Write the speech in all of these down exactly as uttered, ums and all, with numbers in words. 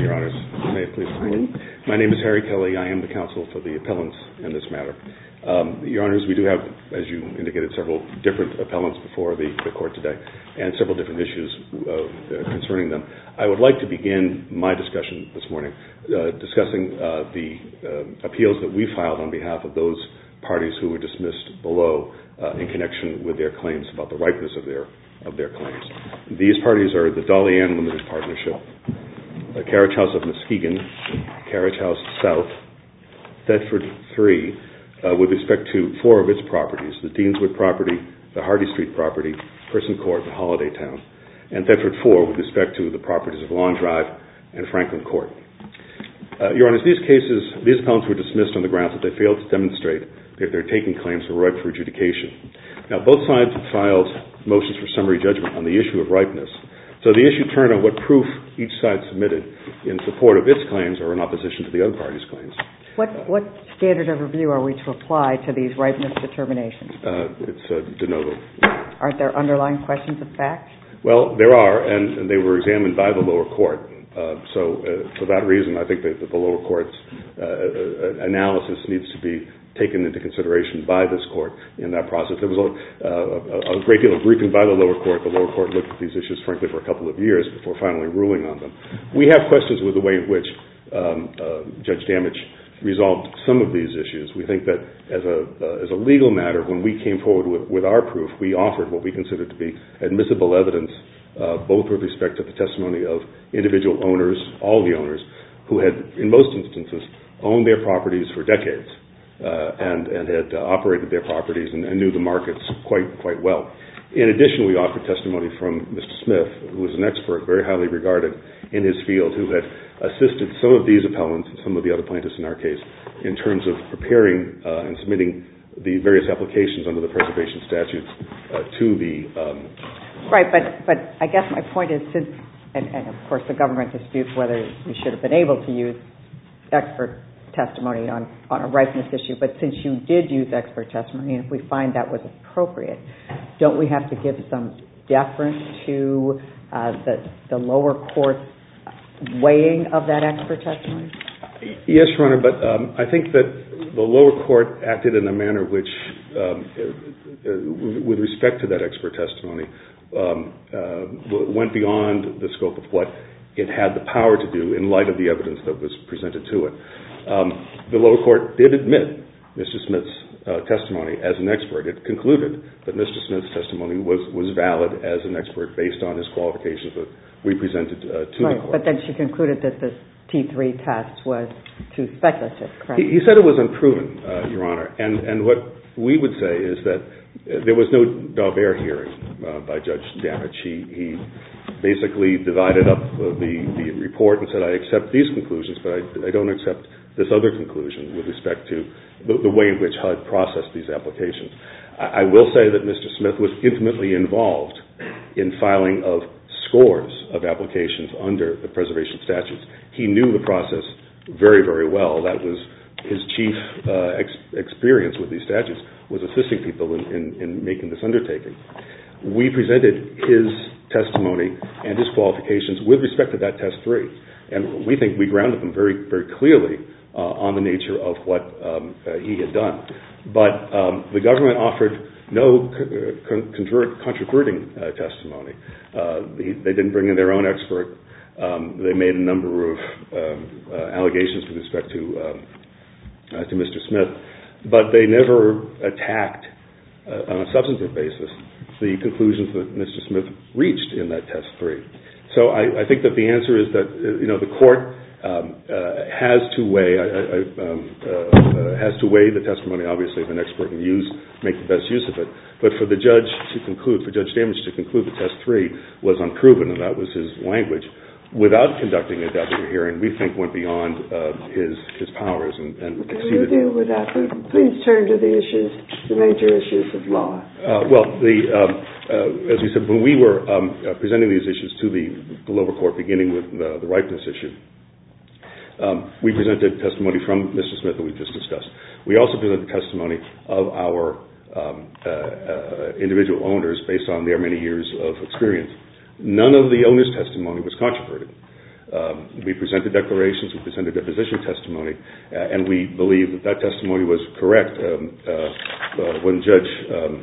morning, Your Honors. May it please the Court. My name is Harry Kelly. I am the counsel for the appellants in this matter. Um, Your Honors, we do have, as you indicated, several different appellants before the, the Court today and several different issues uh, concerning them. I would like to begin my discussion this morning uh, discussing uh, the uh, appeals that we filed on behalf of those parties who were dismissed below uh, in connection with their claims about the ripeness of their of their claims. These parties are the Dolly Ann Limited Partnership, the Carriage House of Muskegon, Carriage House South, Thetford three, uh, with respect to four of its properties, the Deanswood property, the Hardy Street property, Person Court, and Holiday Town, and Thetford four with respect to the properties of Long Drive and Franklin Court. Uh, Your Honors, these cases, these appellants were dismissed on the grounds that they failed to demonstrate that their taking claims were ripe for adjudication. Now, both sides have filed motions for summary judgment on the issue of ripeness. So the issue turned on what proof each side submitted in support of its claims or in opposition to the other party's claims. What, what standard of review are we to apply to these ripeness determinations? Uh, it's uh, de novo. Aren't there underlying questions of fact? Well, there are, and, and they were examined by the lower court. Uh, so uh, for that reason, I think that the lower court's uh, analysis needs to be taken into consideration by this court in that process. There was a, uh, a great deal of briefing by the lower court. The lower court looked at these issues, frankly, for a couple of years before finally ruling on them. We have questions with the way in which um, uh, Judge Damage resolved some of these issues. We think that as a, uh, as a legal matter, when we came forward with, with our proof, we offered what we considered to be admissible evidence, uh, both with respect to the testimony of individual owners, all the owners, who had, in most instances, owned their properties for decades. Uh, and, and had uh, operated their properties and, and knew the markets quite quite well. In addition, we offered testimony from Mister Smith, who was an expert, very highly regarded in his field, who had assisted some of these appellants and some of the other plaintiffs in our case in terms of preparing uh, and submitting the various applications under the preservation statutes uh, to the... Um, right, but, but I guess my point is, since, and, and of course the government disputes whether we should have been able to use expert testimony on, on a ripeness issue, but since you did use expert testimony, and if we find that was appropriate, don't we have to give some deference to uh, the, the lower court's weighing of that expert testimony? Yes, Your Honor, but um, I think that the lower court acted in a manner which, um, uh, with respect to that expert testimony, um, uh, went beyond the scope of what it had the power to do in light of the evidence that was presented to it. Um, the lower court did admit Mister Smith's uh, testimony as an expert. It concluded that Mister Smith's testimony was, was valid as an expert based on his qualifications that we presented uh, to right, the court. But then she concluded that the T three test was too speculative, correct? He, he said it was unproven, uh, Your Honor, and, and what we would say is that there was no Daubert hearing uh, by Judge Damage. He, he basically divided up uh, the, the report and said, I accept these conclusions, but I, I don't accept this other conclusion with respect to the, the way in which H U D processed these applications. I, I will say that Mister Smith was intimately involved in filing of scores of applications under the preservation statutes. He knew the process very, very well. That was his chief uh, ex- experience with these statutes, was assisting people in, in, in making this undertaking. We presented his testimony and his qualifications with respect to that test three, and we think we grounded them very, very clearly uh, on the nature of what um, uh, he had done. But um, the government offered no con- convert- controverting uh, testimony. Uh, he, they didn't bring in their own expert. Um, they made a number of um, uh, allegations with respect to um, uh, to Mister Smith, but they never attacked uh, on a substantive basis the conclusions that Mister Smith reached in that test three. So I, I think that the answer is that uh, you know the court um, uh, has to weigh uh, um, uh, has to weigh the testimony, obviously, of an expert and use make the best use of it. But for the judge to conclude, for Judge Damage to conclude that test three was unproven, and that was his language, without conducting a Daubert hearing, we think went beyond uh, his his powers and, and okay, exceeded. We'll deal with that. Please turn to the issues, the major issues of law. Uh, well, the um, uh, as we said, when we were um, uh, presenting these issues to the, the lower court, beginning with the, the ripeness issue, um, we presented testimony from Mister Smith that we just discussed. We also presented testimony of our um, uh, uh, individual owners based on their many years of experience. None of the owner's testimony was controverted. Um, we presented declarations, we presented deposition testimony, uh, and we believe that that testimony was correct um, uh, uh, when Judge um,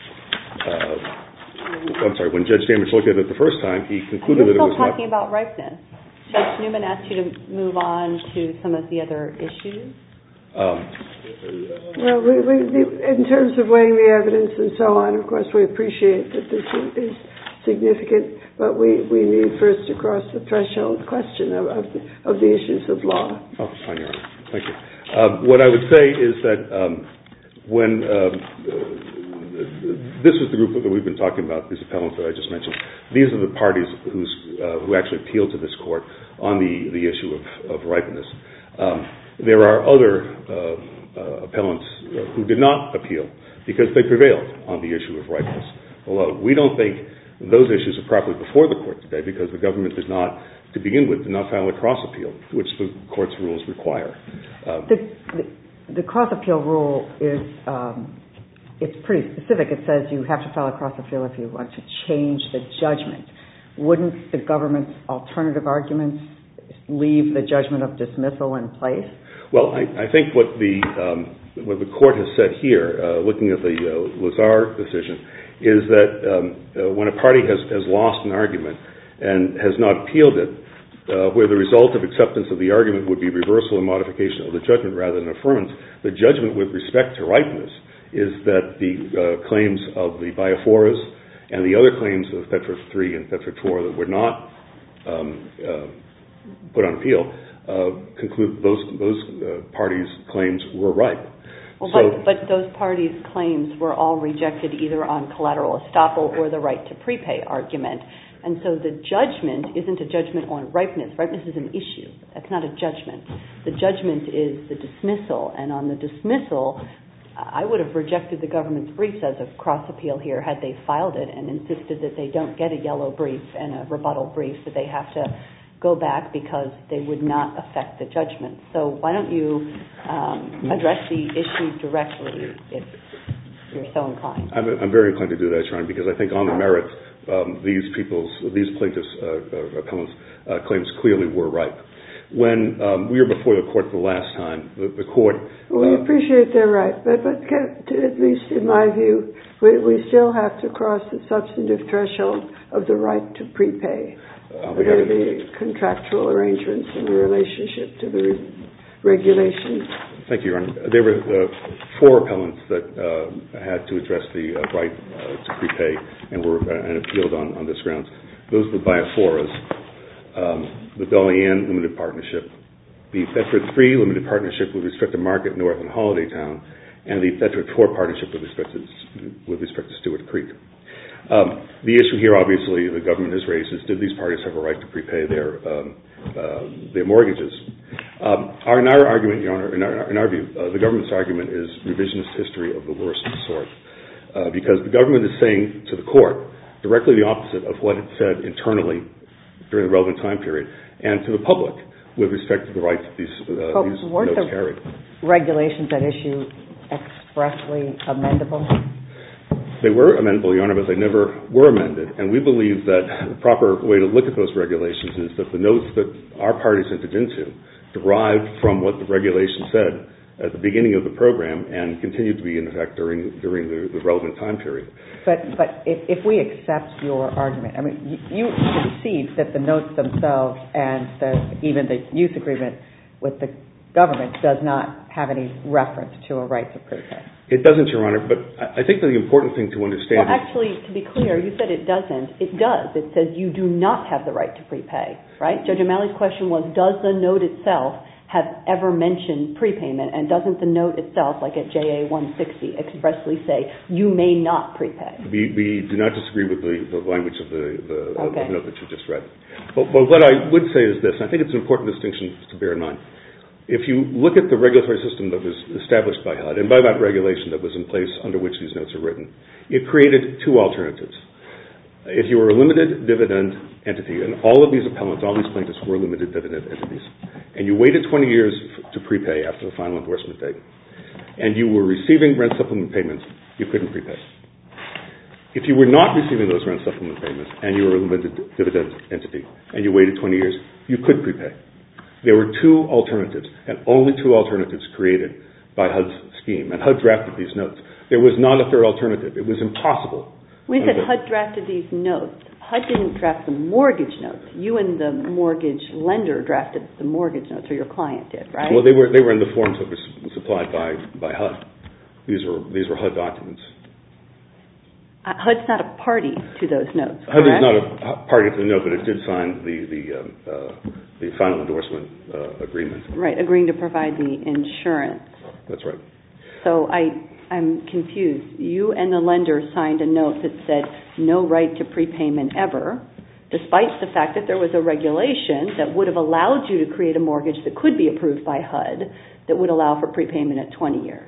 uh, I'm sorry, when Judge Damage looked at it the first time, he concluded that it was not... You're still talking about ripeness. Judge Newman asked you to move on to some of the other issues. Um, well, we, we, in terms of weighing the evidence and so on, of course, we appreciate that this is significant, but we, we need first to cross the threshold question of, of, the, of the issues of law. Oh, fine, Your Honor. Thank you. Um, what I would say is that um, when um, uh, this is the group that we've been talking about, these appellants that I just mentioned, these are the parties who's, uh, who actually appealed to this court on the, the issue of, of ripeness. Um, there are other uh, uh, appellants who did not appeal because they prevailed on the issue of ripeness. Although we don't think those issues are properly before the court today because the government does not, to begin with, did not file a cross-appeal, which the court's rules require. Um, the, the, the cross-appeal rule is, um, it's pretty specific. It says you have to file a cross-appeal if you want to change the judgment. Wouldn't the government's alternative arguments leave the judgment of dismissal in place? Well, I, I think what the um, what the court has said here, uh, looking at the uh, Lazar decision, is that um, uh, when a party has, has lost an argument and has not appealed it, uh, where the result of acceptance of the argument would be reversal and modification of the judgment rather than affirmance, the judgment with respect to ripeness is that the uh, claims of the Biaforas and the other claims of Petra three and Petra four that were not um, uh, put on appeal uh, conclude those, those uh, parties' claims were ripe. Well, so, but, but those parties' claims were all rejected either on collateral estoppel or the right to prepay argument. And so the judgment isn't a judgment on ripeness. Ripeness is an issue. That's not a judgment. The judgment is the dismissal. And on the dismissal, I would have rejected the government's briefs as a cross-appeal here had they filed it and insisted that they don't get a yellow brief and a rebuttal brief, that they have to go back because they would not affect the judgment. So why don't you um, address the issue directly if you're so inclined? I'm, I'm very inclined to do that, Sharon, because I think on the merits, um, these people's, these plaintiffs' uh, uh, appellants' uh, claims clearly were ripe. When um, we were before the court the last time, the, the court... Well, we uh, appreciate their right, but, but at least in my view, we, we still have to cross the substantive threshold of the right to prepay. Uh, the, the contractual arrangements in the relationship to the re- regulations. Thank you, Your Honor. There were uh, four appellants that uh, had to address the uh, right uh, to prepay and were uh, and appealed on, on this grounds. Those were Biaforas, um, the Dolly-Ann Limited Partnership, the Thetford three Limited Partnership with respect to Market North and Holiday Town, and the Thetford four Partnership with respect to, with respect to Stewart Creek. Um, the issue here, obviously, the government has raised is did these parties have a right to prepay their um, uh, their mortgages? Um, our, in our argument, Your Honor, in our, in our view, uh, the government's argument is revisionist history of the worst sort, uh, because the government is saying to the court directly the opposite of what it said internally during the relevant time period, and to the public with respect to the rights that these, uh, oh, these weren't notes the carried. Regulations at issue expressly amendable? They were amendable, Your Honor, but they never were amended. And we believe that the proper way to look at those regulations is that the notes that our parties entered into derived from what the regulation said at the beginning of the program and continued to be in effect during during the, the relevant time period. But but if, if we accept your argument, I mean, you, you concede that the notes themselves and the, even the use agreement with the government does not have any reference to a right to prepay. It doesn't, Your Honor, but I think that the important thing to understand well, is... Well, actually, to be clear, you said it doesn't. It does. It says you do not have the right to prepay, right? Judge O'Malley's question was, does the note itself have ever mentioned prepayment, and doesn't the note itself, like at J A one sixty, expressly say, you may not prepay? We, we do not disagree with the, the language of the, the, okay. of the note that you just read. But, but what I would say is this, and I think it's an important distinction to bear in mind. If you look at the regulatory system that was established by H U D, and by that regulation that was in place under which these notes are written, it created two alternatives. If you were a limited dividend entity, and all of these appellants, all these plaintiffs were limited dividend entities, and you waited twenty years to prepay after the final endorsement date, and you were receiving rent supplement payments, you couldn't prepay. If you were not receiving those rent supplement payments and you were a limited dividend entity and you waited twenty years, you could prepay. There were two alternatives, and only two alternatives created by H U D's scheme, and H U D drafted these notes. There was not a third alternative. It was impossible. We said H U D drafted these notes. H U D didn't draft the mortgage notes. You and the mortgage lender drafted the mortgage notes, or your client did, right? Well, they were they were in the forms that were supplied by, by H U D. These were these were H U D documents. Uh, H U D's not a party to those notes, H U D correct? is not a party to the note, but it did sign the the um, uh, the final endorsement uh, agreement. Right, agreeing to provide the insurance. That's right. So I, I'm confused. You and the lender signed a note that said no right to prepayment ever, despite the fact that there was a regulation that would have allowed you to create a mortgage that could be approved by H U D that would allow for prepayment at twenty years.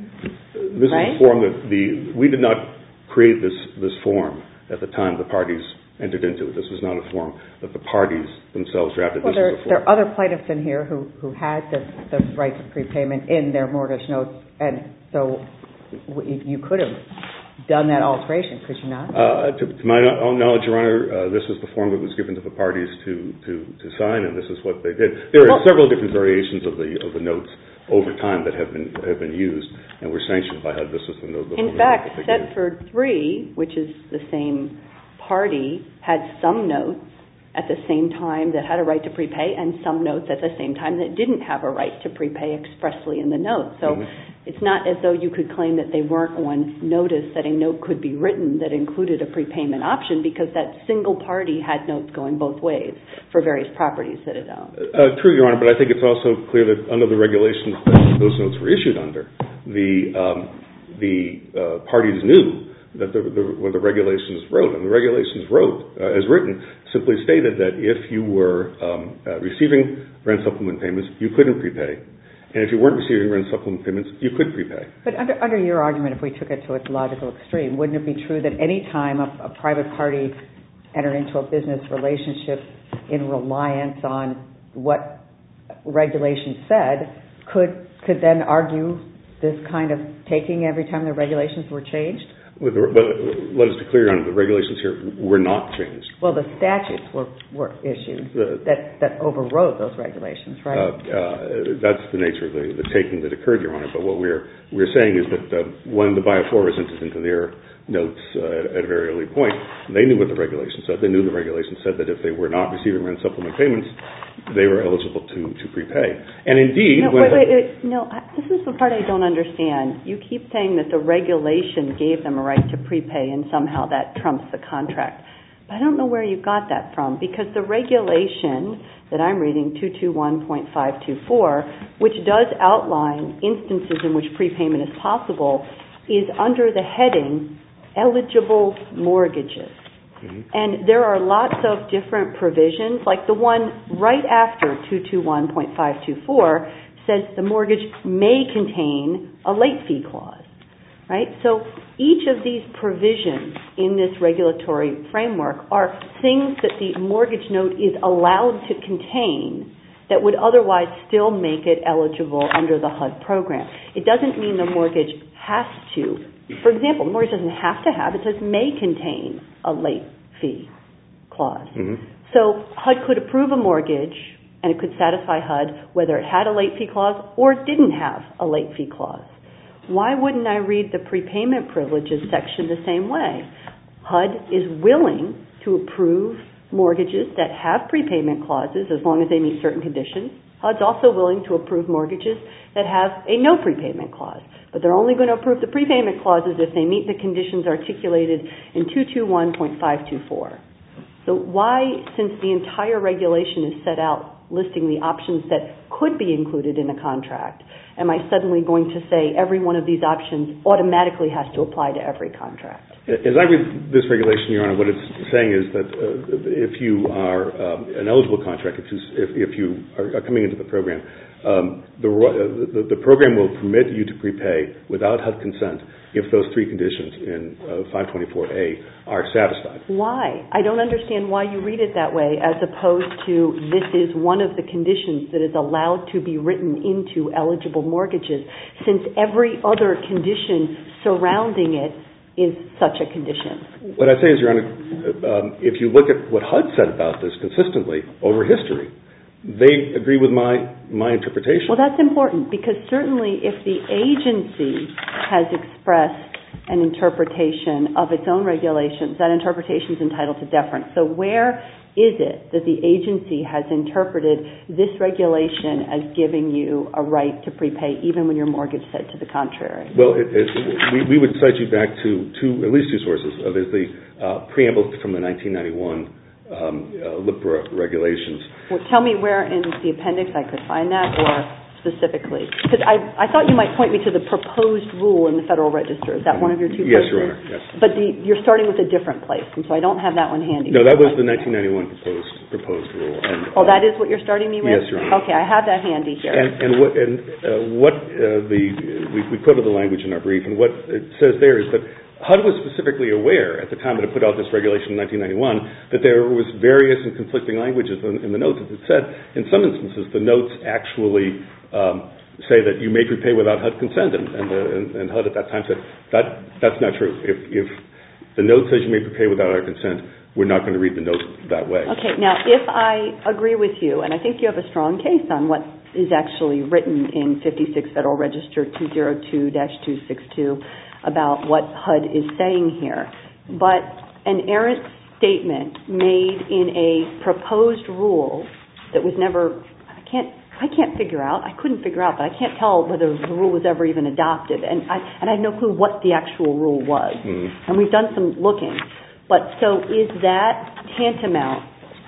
This right? is a form that the we did not create this this form at the time the parties entered into it. This was not a form that the parties themselves drafted. Well, this there, was a form. there are other plaintiffs in here who, who had the, the right to prepayment in their mortgage notes, and so w- you could have done that alteration, could you not? Uh, to, to my own knowledge, Your Honor, uh, this is the form that was given to the parties to, to, to sign, and this is what they did. There are well, several different variations of the of the notes over time that have been have been used and were sanctioned by H U D. This is the note. The in fact, Setford three, which is the same party, had some notes at the same time that had a right to prepay and some notes at the same time that didn't have a right to prepay expressly in the note. So mm-hmm. It's not as though you could claim that they weren't on notice that a note could be written that included a prepayment option, because that single party had notes going both ways for various properties that it owned. Uh, true, Your Honor, but I think it's also clear that under the regulations that those notes were issued under, the um, the uh, parties knew that the, the, what the regulations wrote, and the regulations wrote, uh, as written, simply stated that if you were um, uh, receiving rent supplement payments, you couldn't prepay, and if you weren't receiving rent supplement payments, you could prepay. But under, under your argument, if we took it to its logical extreme, wouldn't it be true that any time a, a private party entered into a business relationship in reliance on what regulations said, could could then argue this kind of taking every time the regulations were changed? With the, but let us be clear on it, the regulations here were not changed. Well, the statutes were, were issued the, that, that overrode those regulations, right? Uh, uh, that's the nature of the, the taking that occurred, Your Honor. But what we're we're saying is that uh, when the Biaflores entered into their notes uh, at, at a very early point, they knew what the regulations said. They knew the regulations said that if they were not receiving rent supplement payments, they were eligible to, to prepay. And indeed, no, when wait, wait, wait, no, this is the part I don't understand. You keep saying that the regulation gave them a right to prepay and somehow that trumps the contract. But I don't know where you got that from, because the regulation that I'm reading, two twenty-one point five two four, which does outline instances in which prepayment is possible, is under the heading eligible mortgages. Mm-hmm. And there are lots of different provisions, like the one right after two twenty-one point five two four says the mortgage may contain a late fee clause, right? So each of these provisions in this regulatory framework are things that the mortgage note is allowed to contain that would otherwise still make it eligible under the H U D program. It doesn't mean the mortgage has to. For example, the mortgage doesn't have to have, it says may contain a late fee clause. Mm-hmm. So H U D could approve a mortgage and it could satisfy H U D whether it had a late fee clause or it didn't have a late fee clause. Why wouldn't I read the prepayment privileges section the same way? H U D is willing to approve mortgages that have prepayment clauses as long as they meet certain conditions. H U D's also willing to approve mortgages that have a no prepayment clause. But they're only going to approve the prepayment clauses if they meet the conditions articulated in two twenty-one point five two four. So why, since the entire regulation is set out listing the options that could be included in a contract, am I suddenly going to say every one of these options automatically has to apply to every contract? As I read this regulation, Your Honor, what it's saying is that uh, if you are um, an eligible contract, if you, if, if you are coming into the program, um, the, uh, the, the program will permit you to prepay without H U D consent if those three conditions in uh, five twenty-four A are satisfied. Why? I don't understand why you read it that way, as opposed to this is one of the conditions that is allowed to be written into eligible mortgages, since every other condition surrounding it is such a condition? What I say is, Your Honor, um, if you look at what H U D said about this consistently over history, they agree with my, my interpretation. Well, that's important because certainly if the agency has expressed an interpretation of its own regulations, that interpretation is entitled to deference. So where is it that the agency has interpreted this regulation as giving you a right to prepay even when your mortgage said to the contrary? Well, it, it, we, we would cite you back to two, at least two sources. Uh, there's the uh, preamble from the nineteen ninety-one um, uh, LIPRA regulations. Well, tell me where in the appendix I could find that, or specifically, because I, I thought you might point me to the proposed rule in the Federal Register. Is that one of your two yes, places? Your Honor, yes. But the, you're starting with a different place, and so I don't have that one handy. No, that was the nineteen ninety-one proposed proposed rule. And, oh, um, that is what you're starting me with? Yes, Your Honor. Okay, I have that handy here. And, and what, and, uh, what uh, the we, we quoted the language in our brief, and what it says there is that H U D was specifically aware at the time that it put out this regulation in nineteen ninety-one that there was various and conflicting languages in, in the notes. As it said, in some instances, the notes actually um, say that you may prepay without H U D consent, and, and, the, and, and H U D at that time said that that's not true. If, if the note says you may prepay without our consent, we're not going to read the note that way. Okay, now if I agree with you, and I think you have a strong case on what is actually written in fifty-six Federal Register two oh two dash two sixty-two about what H U D is saying here, but an errant statement made in a proposed rule that was never, I can't I can't figure out, I couldn't figure out, but I can't tell whether the rule was ever even adopted, and I, and I have no clue what the actual rule was. Mm-hmm. And we've done some looking. But so is that tantamount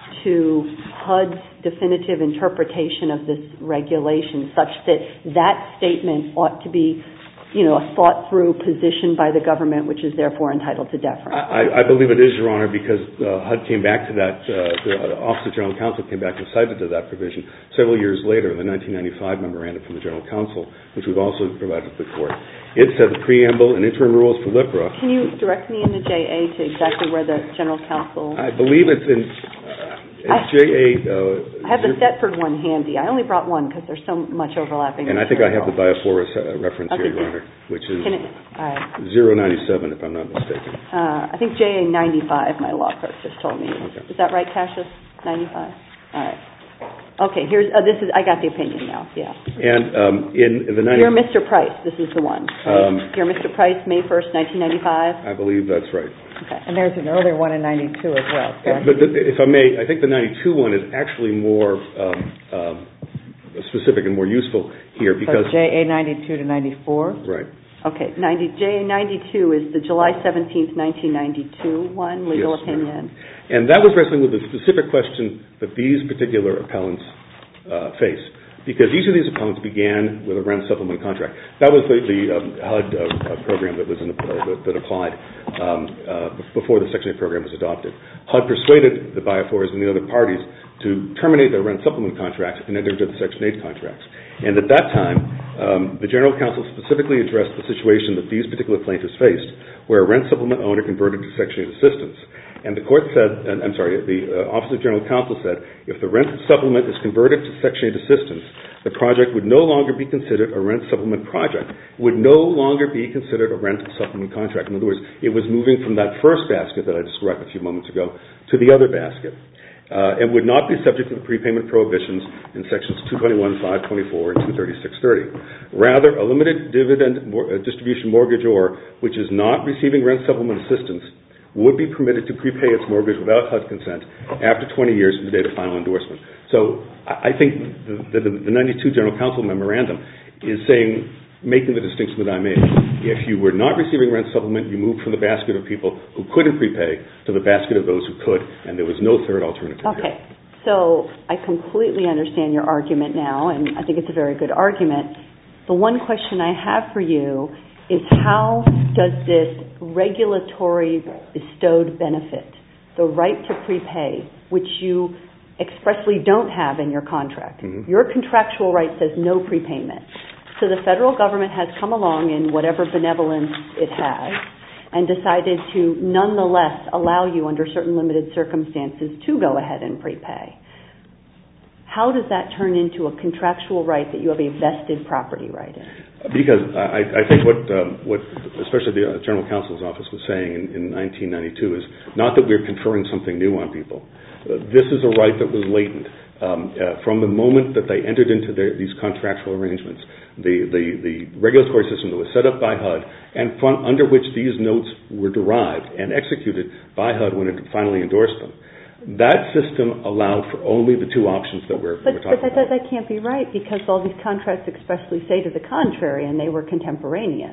to H U D's definitive interpretation of this regulation such that that statement ought to be, you know, a thought-through position by the government, which is therefore entitled to deference? I, I believe it is, Your Honor, because uh, H U D came back to that, uh, the Office of General Counsel came back and cited to that provision several years later in the nineteen ninety-five memorandum from the General Counsel, which we've also provided to the Court. It said the preamble and interim rules for LIPRA. Can you direct me in the J A to exactly where the General Counsel... I believe it's in... Uh, It's J A. Uh, I have the Thetford one handy. I only brought one because there's so much overlapping. And I think I have the Bioforus uh, reference okay. here, Your Honor, which is it, right. zero ninety-seven, if I'm not mistaken. Uh, I think J A ninety-five, my law clerk just told me. Okay. Is that right, Cassius? ninety-five? All right. Okay, here's, uh, this is, I got the opinion now, yeah. And um, in, in the ninety... You're Mister Price, this is the one, right? Um, You're Mister Price, May first, nineteen ninety-five? I believe that's right. Okay. And there's an earlier one in ninety-two as well. Yeah, but the, if I may, I think the ninety-two one is actually more um, um, specific and more useful here because... So J A ninety-two to ninety-four? Right. Okay, ninety, J A ninety-two is the July seventeenth, nineteen ninety-two one, legal yes, opinion. Right. And that was wrestling with the specific question that these particular appellants uh, face. Because each of these appellants began with a rent supplement contract. That was the, the um, H U D uh, program that was in the, uh, that applied um, uh, before the Section eight program was adopted. H U D persuaded the Bioforus and the other parties to terminate their rent supplement contracts and enter into the Section eight contracts. And at that time, um, the General Counsel specifically addressed the situation that these particular plaintiffs faced, where a rent supplement owner converted to Section eight assistance. And the court said, and, I'm sorry, the uh, Office of General Counsel said, if the rent supplement is converted to Section eight assistance, the project would no longer be considered a rent supplement project. It would no longer be considered a rent supplement contract. In other words, it was moving from that first basket that I described a few moments ago to the other basket. Uh, and would not be subject to the prepayment prohibitions in sections two twenty-one, five twenty-four, and two thirty-six thirty. Rather, a limited dividend mor- uh, distribution mortgagor, which is not receiving rent supplement assistance, would be permitted to prepay its mortgage without H U D consent after twenty years from the date of final endorsement. So I, I think the, the, the ninety-two General Counsel memorandum is saying, making the distinction that I made. If you were not receiving rent supplement, you moved from the basket of people who couldn't prepay to the basket of those who could, and there was no third alternative. Okay. So I completely understand your argument now, and I think it's a very good argument. The one question I have for you is how does this regulatory bestowed benefit, the right to prepay, which you expressly don't have in your contract, mm-hmm. your contractual right says no prepayment. So the federal government has come along in whatever benevolence it has and decided to nonetheless allow you under certain limited circumstances to go ahead and prepay. How does that turn into a contractual right that you have a vested property right in? Because I, I think what, um, what especially the General Counsel's office was saying in, in nineteen ninety-two is not that we're conferring something new on people. Uh, this is a right that was latent. Um, uh, from the moment that they entered into their, these contractual arrangements, the, the, the regulatory system that was set up by H U D and from, under which these notes were derived and executed by H U D when it finally endorsed them, that system allowed for only the two options that we're, but, we're talking but that, about. But that can't be right because all these contracts expressly say to the contrary, and they were contemporaneous.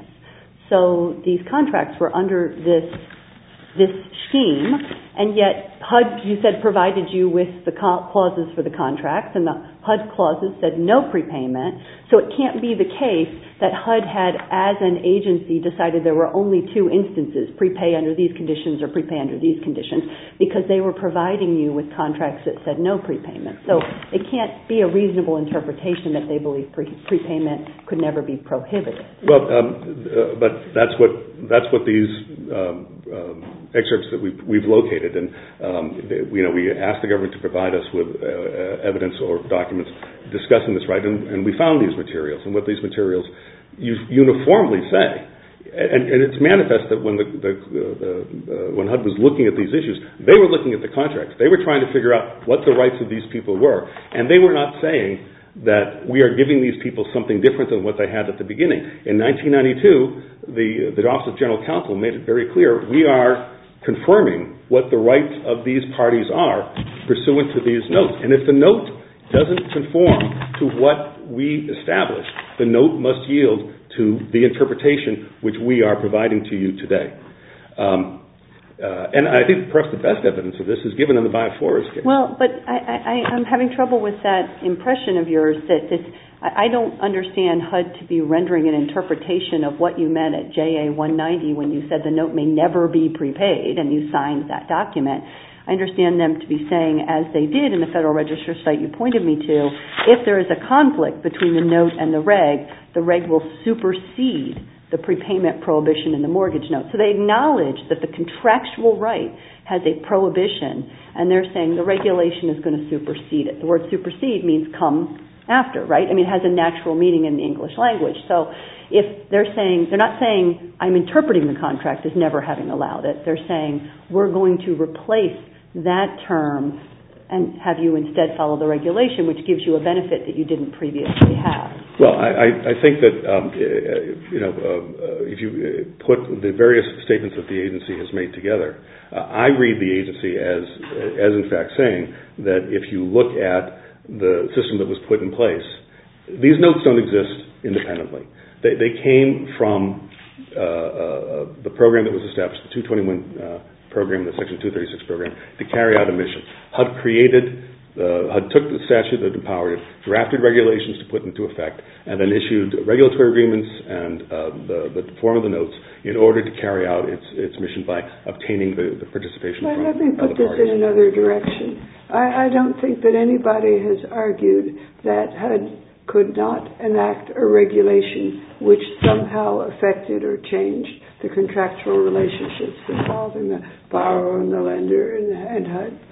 So these contracts were under this this scheme, and yet H U D, you said, provided you with the clauses for the contracts, and the H U D clauses said no prepayment. So it can't be the case that H U D had, as an agency, decided there were only two instances, prepay under these conditions or prepay under these conditions, because they were providing you with contracts that said no prepayment. So it can't be a reasonable interpretation that they believe pre- prepayment could never be prohibited. Well, um, uh, but that's what that's what these um, um, excerpts that we've, we've located, and um, they, you know, we asked the government to provide us with uh, evidence or documents discussing this right, and, and we found these materials, and what these materials uniformly say, and, and it's manifest that when the, the, the uh, when H U D was looking at these issues, they were looking at the contracts. They were trying to figure out what the rights of these people were, and they were not saying that we are giving these people something different than what they had at the beginning. In nineteen ninety-two, the the Office of General Counsel made it very clear we are confirming what the rights of these parties are pursuant to these notes, and if the note doesn't conform to what we established, the note must yield to the interpretation which we are providing to you today. Um, uh, and I think perhaps the best evidence of this is given in the Biaflores case. Well, but I, I, I'm having trouble with that impression of yours that this, I, I don't understand H U D to be rendering an interpretation of what you meant at J A one ninety when you said the note may never be prepaid and you signed that document. I understand them to be saying, as they did in the Federal Register site you pointed me to, if there is a conflict between the note and the reg, the reg will supersede the prepayment prohibition in the mortgage note. So they acknowledge that the contractual right has a prohibition, and they're saying the regulation is going to supersede it. The word supersede means come after, right? I mean, it has a natural meaning in the English language. So if they're saying, they're not saying I'm interpreting the contract as never having allowed it. They're saying we're going to replace that term and have you instead follow the regulation, which gives you a benefit that you didn't previously have. Well, I, I think that, um, you know, uh, if you put the various statements that the agency has made together, uh, I read the agency as, as in fact saying that if you look at the system that was put in place, these notes don't exist independently. They, they came from uh, uh, the program that was established, the two twenty-one uh, program, the Section two thirty-six program, to carry out a mission. H U D created, uh, H U D took the statute that empowered it, drafted regulations to put into effect, and then issued regulatory agreements and uh, the, the form of the notes in order to carry out its its mission by obtaining the, the participation well, from let me put other this parties. in another direction. I, I don't think that anybody has argued that H U D could not enact a regulation which somehow affected or changed the contractual relationships involving the borrower and the lender and, and H U D.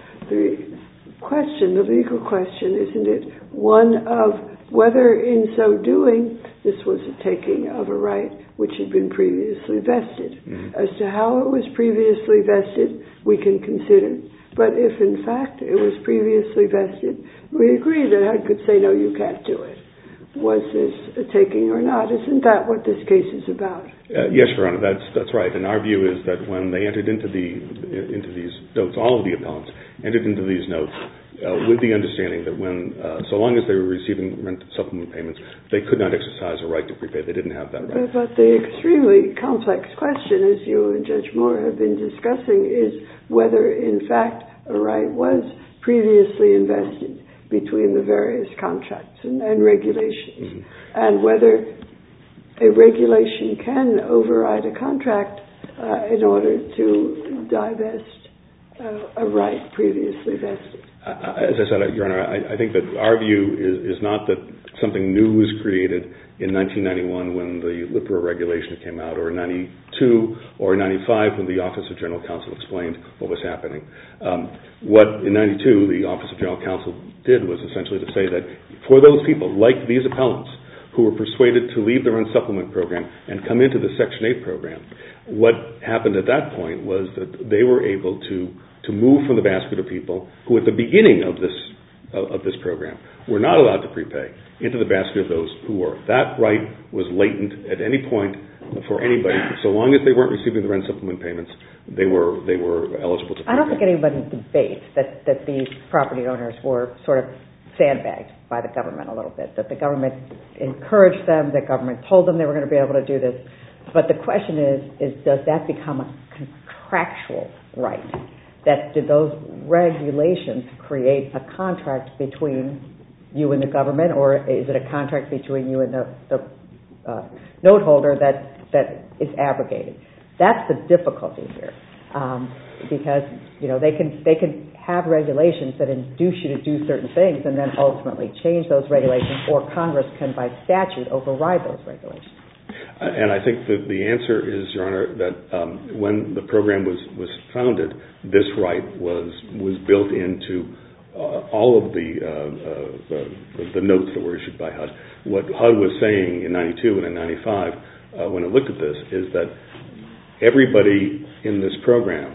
The question, the legal question, isn't it one of whether in so doing this was a taking of a right which had been previously vested. Mm-hmm. As to how it was previously vested, we can consider. But if in fact it was previously vested, we agree that H U D could say, no, you can't do it. Was this a taking or not? Isn't that what this case is about? Uh, yes, Your Honor, that's that's right. And our view is that when they entered into the into these notes, all of the appellants entered into these notes uh, with the understanding that when, uh, so long as they were receiving rent supplement payments, they could not exercise a right to prepay. They didn't have that right. But, but the extremely complex question, as you and Judge Moore have been discussing, is whether in fact a right was previously invested between the various contracts and, and regulations, mm-hmm. and whether a regulation can override a contract uh, in order to divest uh, a right previously vested. Uh, as I said, Your Honor, I, I think that our view is, is not that something new was created in nineteen ninety-one when the LIPRA regulation came out, or ninety-two or ninety-five when the Office of General Counsel explained what was happening. Um, what in ninety-two the Office of General Counsel did was essentially to say that for those people, like these appellants, who were persuaded to leave the rent supplement program and come into the Section eight program. What happened at that point was that they were able to, to move from the basket of people who at the beginning of this, uh, of this program were not allowed to prepay into the basket of those who were. That right was latent at any point for anybody. So long as they weren't receiving the rent supplement payments, they were they were eligible to prepay. I don't think anybody debates that, that these property owners were sort of sandbagged by the government a little bit, that the government encouraged them, the government told them they were going to be able to do this. But the question is, is does that become a contractual right? That do those regulations create a contract between you and the government, or is it a contract between you and the, the uh, note holder that, that is abrogated? That's the difficulty here, um, because you know they can they can have regulations that induce you to do certain things, and then ultimately change those regulations, or Congress can by statute override those regulations. And I think that the answer is, Your Honor, that um, when the program was, was founded, this right was was built into uh, all of the, uh, uh, the the notes that were issued by H U D. What H U D was saying in ninety-two and in ninety-five, uh, when it looked at this, is that everybody in this program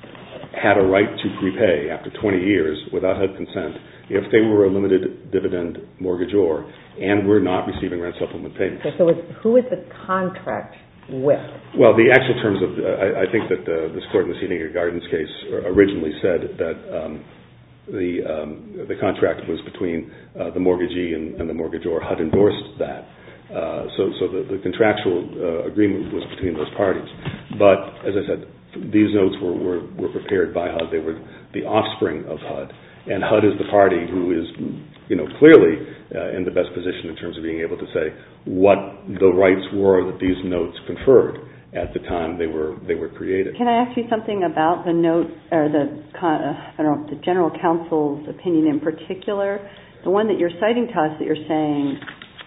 had a right to prepay after twenty years without H U D consent if they were a limited dividend mortgagor and were not receiving rent supplement payments. Okay, so it's, who is the contract with? Well, the actual terms of, uh, I, I think that uh, this court in the Seating Gardens case originally said that um, the um, the contract was between uh, the mortgagee and, and the mortgagor. H U D endorsed that. Uh, so so the, the contractual uh, agreement was between those parties. But, as I said, these notes were, were, were prepared by H U D. They were the offspring of H U D. And H U D is the party who is, you know, clearly uh, in the best position in terms of being able to say what the rights were that these notes conferred at the time they were they were created. Can I ask you something about the note, or the uh, I don't know, the General Counsel's opinion in particular? The one that you're citing to us that you're saying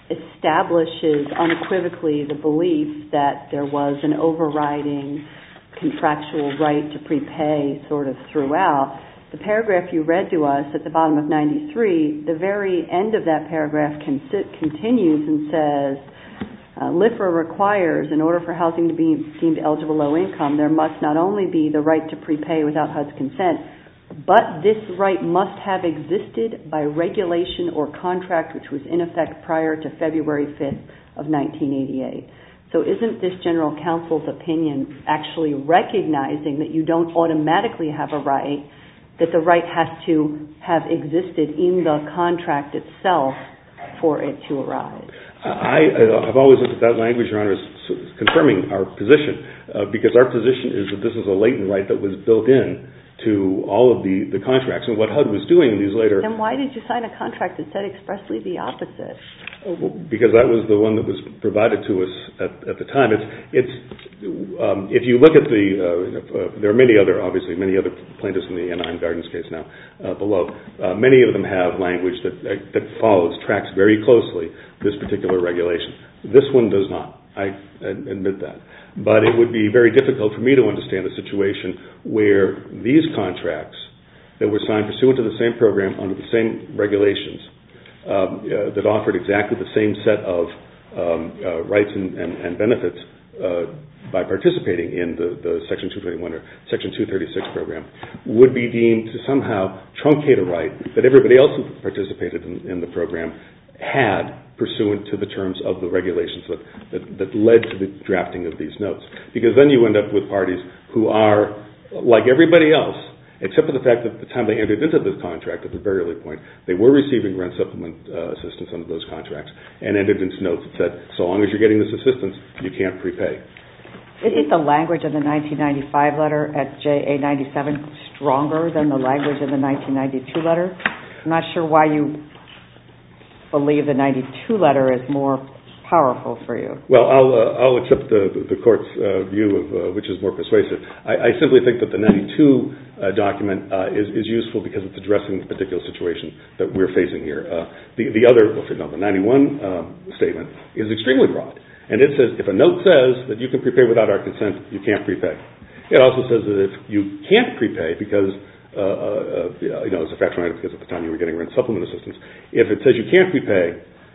establishes unequivocally the belief that there was an overriding contractual right to prepay sort of throughout. The paragraph you read to us at the bottom of ninety-three, the very end of that paragraph con- continues and says, uh, L I F R A requires, in order for housing to be deemed eligible low income, there must not only be the right to prepay without H U D's consent, but this right must have existed by regulation or contract which was in effect prior to February fifth of nineteen eighty-eight. So isn't this General Counsel's opinion actually recognizing that you don't automatically have a right, that the right has to have existed in the contract itself for it to arise? I, I've always looked at that language, Your Honor, as confirming our position, uh, because our position is that this is a latent right that was built in to all of the, the contracts. And what H U D was doing in these later... Then why did you sign a contract that said expressly the opposite? Because that was the one that was provided to us at, at the time. It's, it's um, if you look at the, uh, uh, there are many other, obviously, many other plaintiffs in the Anaheim Gardens case now uh, below. Uh, many of them have language that that follows, tracks very closely this particular regulation. This one does not. I admit that. But it would be very difficult for me to understand a situation where these contracts that were signed pursuant to the same program under the same regulations um, uh, that offered exactly the same set of um, uh, rights and, and, and benefits uh, by participating in the, the Section two twenty-one or Section two thirty-six program would be deemed to somehow truncate a right that everybody else who participated in, in the program had pursuant to the terms of the regulations that, that, that led to the drafting of these notes. Because then you end up with parties who are, like everybody else, except for the fact that at the time they entered into this contract, at the very early point, they were receiving rent supplement uh, assistance under those contracts and entered into notes that said, so long as you're getting this assistance, you can't prepay. Isn't the language in the nineteen ninety-five letter at J A ninety-seven stronger than the language in the nineteen ninety-two letter? I'm not sure why you believe the ninety-two letter is more powerful for you. Well, I'll uh, I'll accept the the court's uh, view of uh, which is more persuasive. I, I simply think that the ninety-two uh, document uh, is is useful because it's addressing the particular situation that we're facing here. Uh, the the other, well, no, the ninety-one um, statement is extremely broad, and it says if a note says that you can prepay without our consent, you can't prepay. It also says that if you can't prepay because Uh, uh, you know, as a factual matter, because at the time you were getting rent supplement assistance. If it says you can't prepay,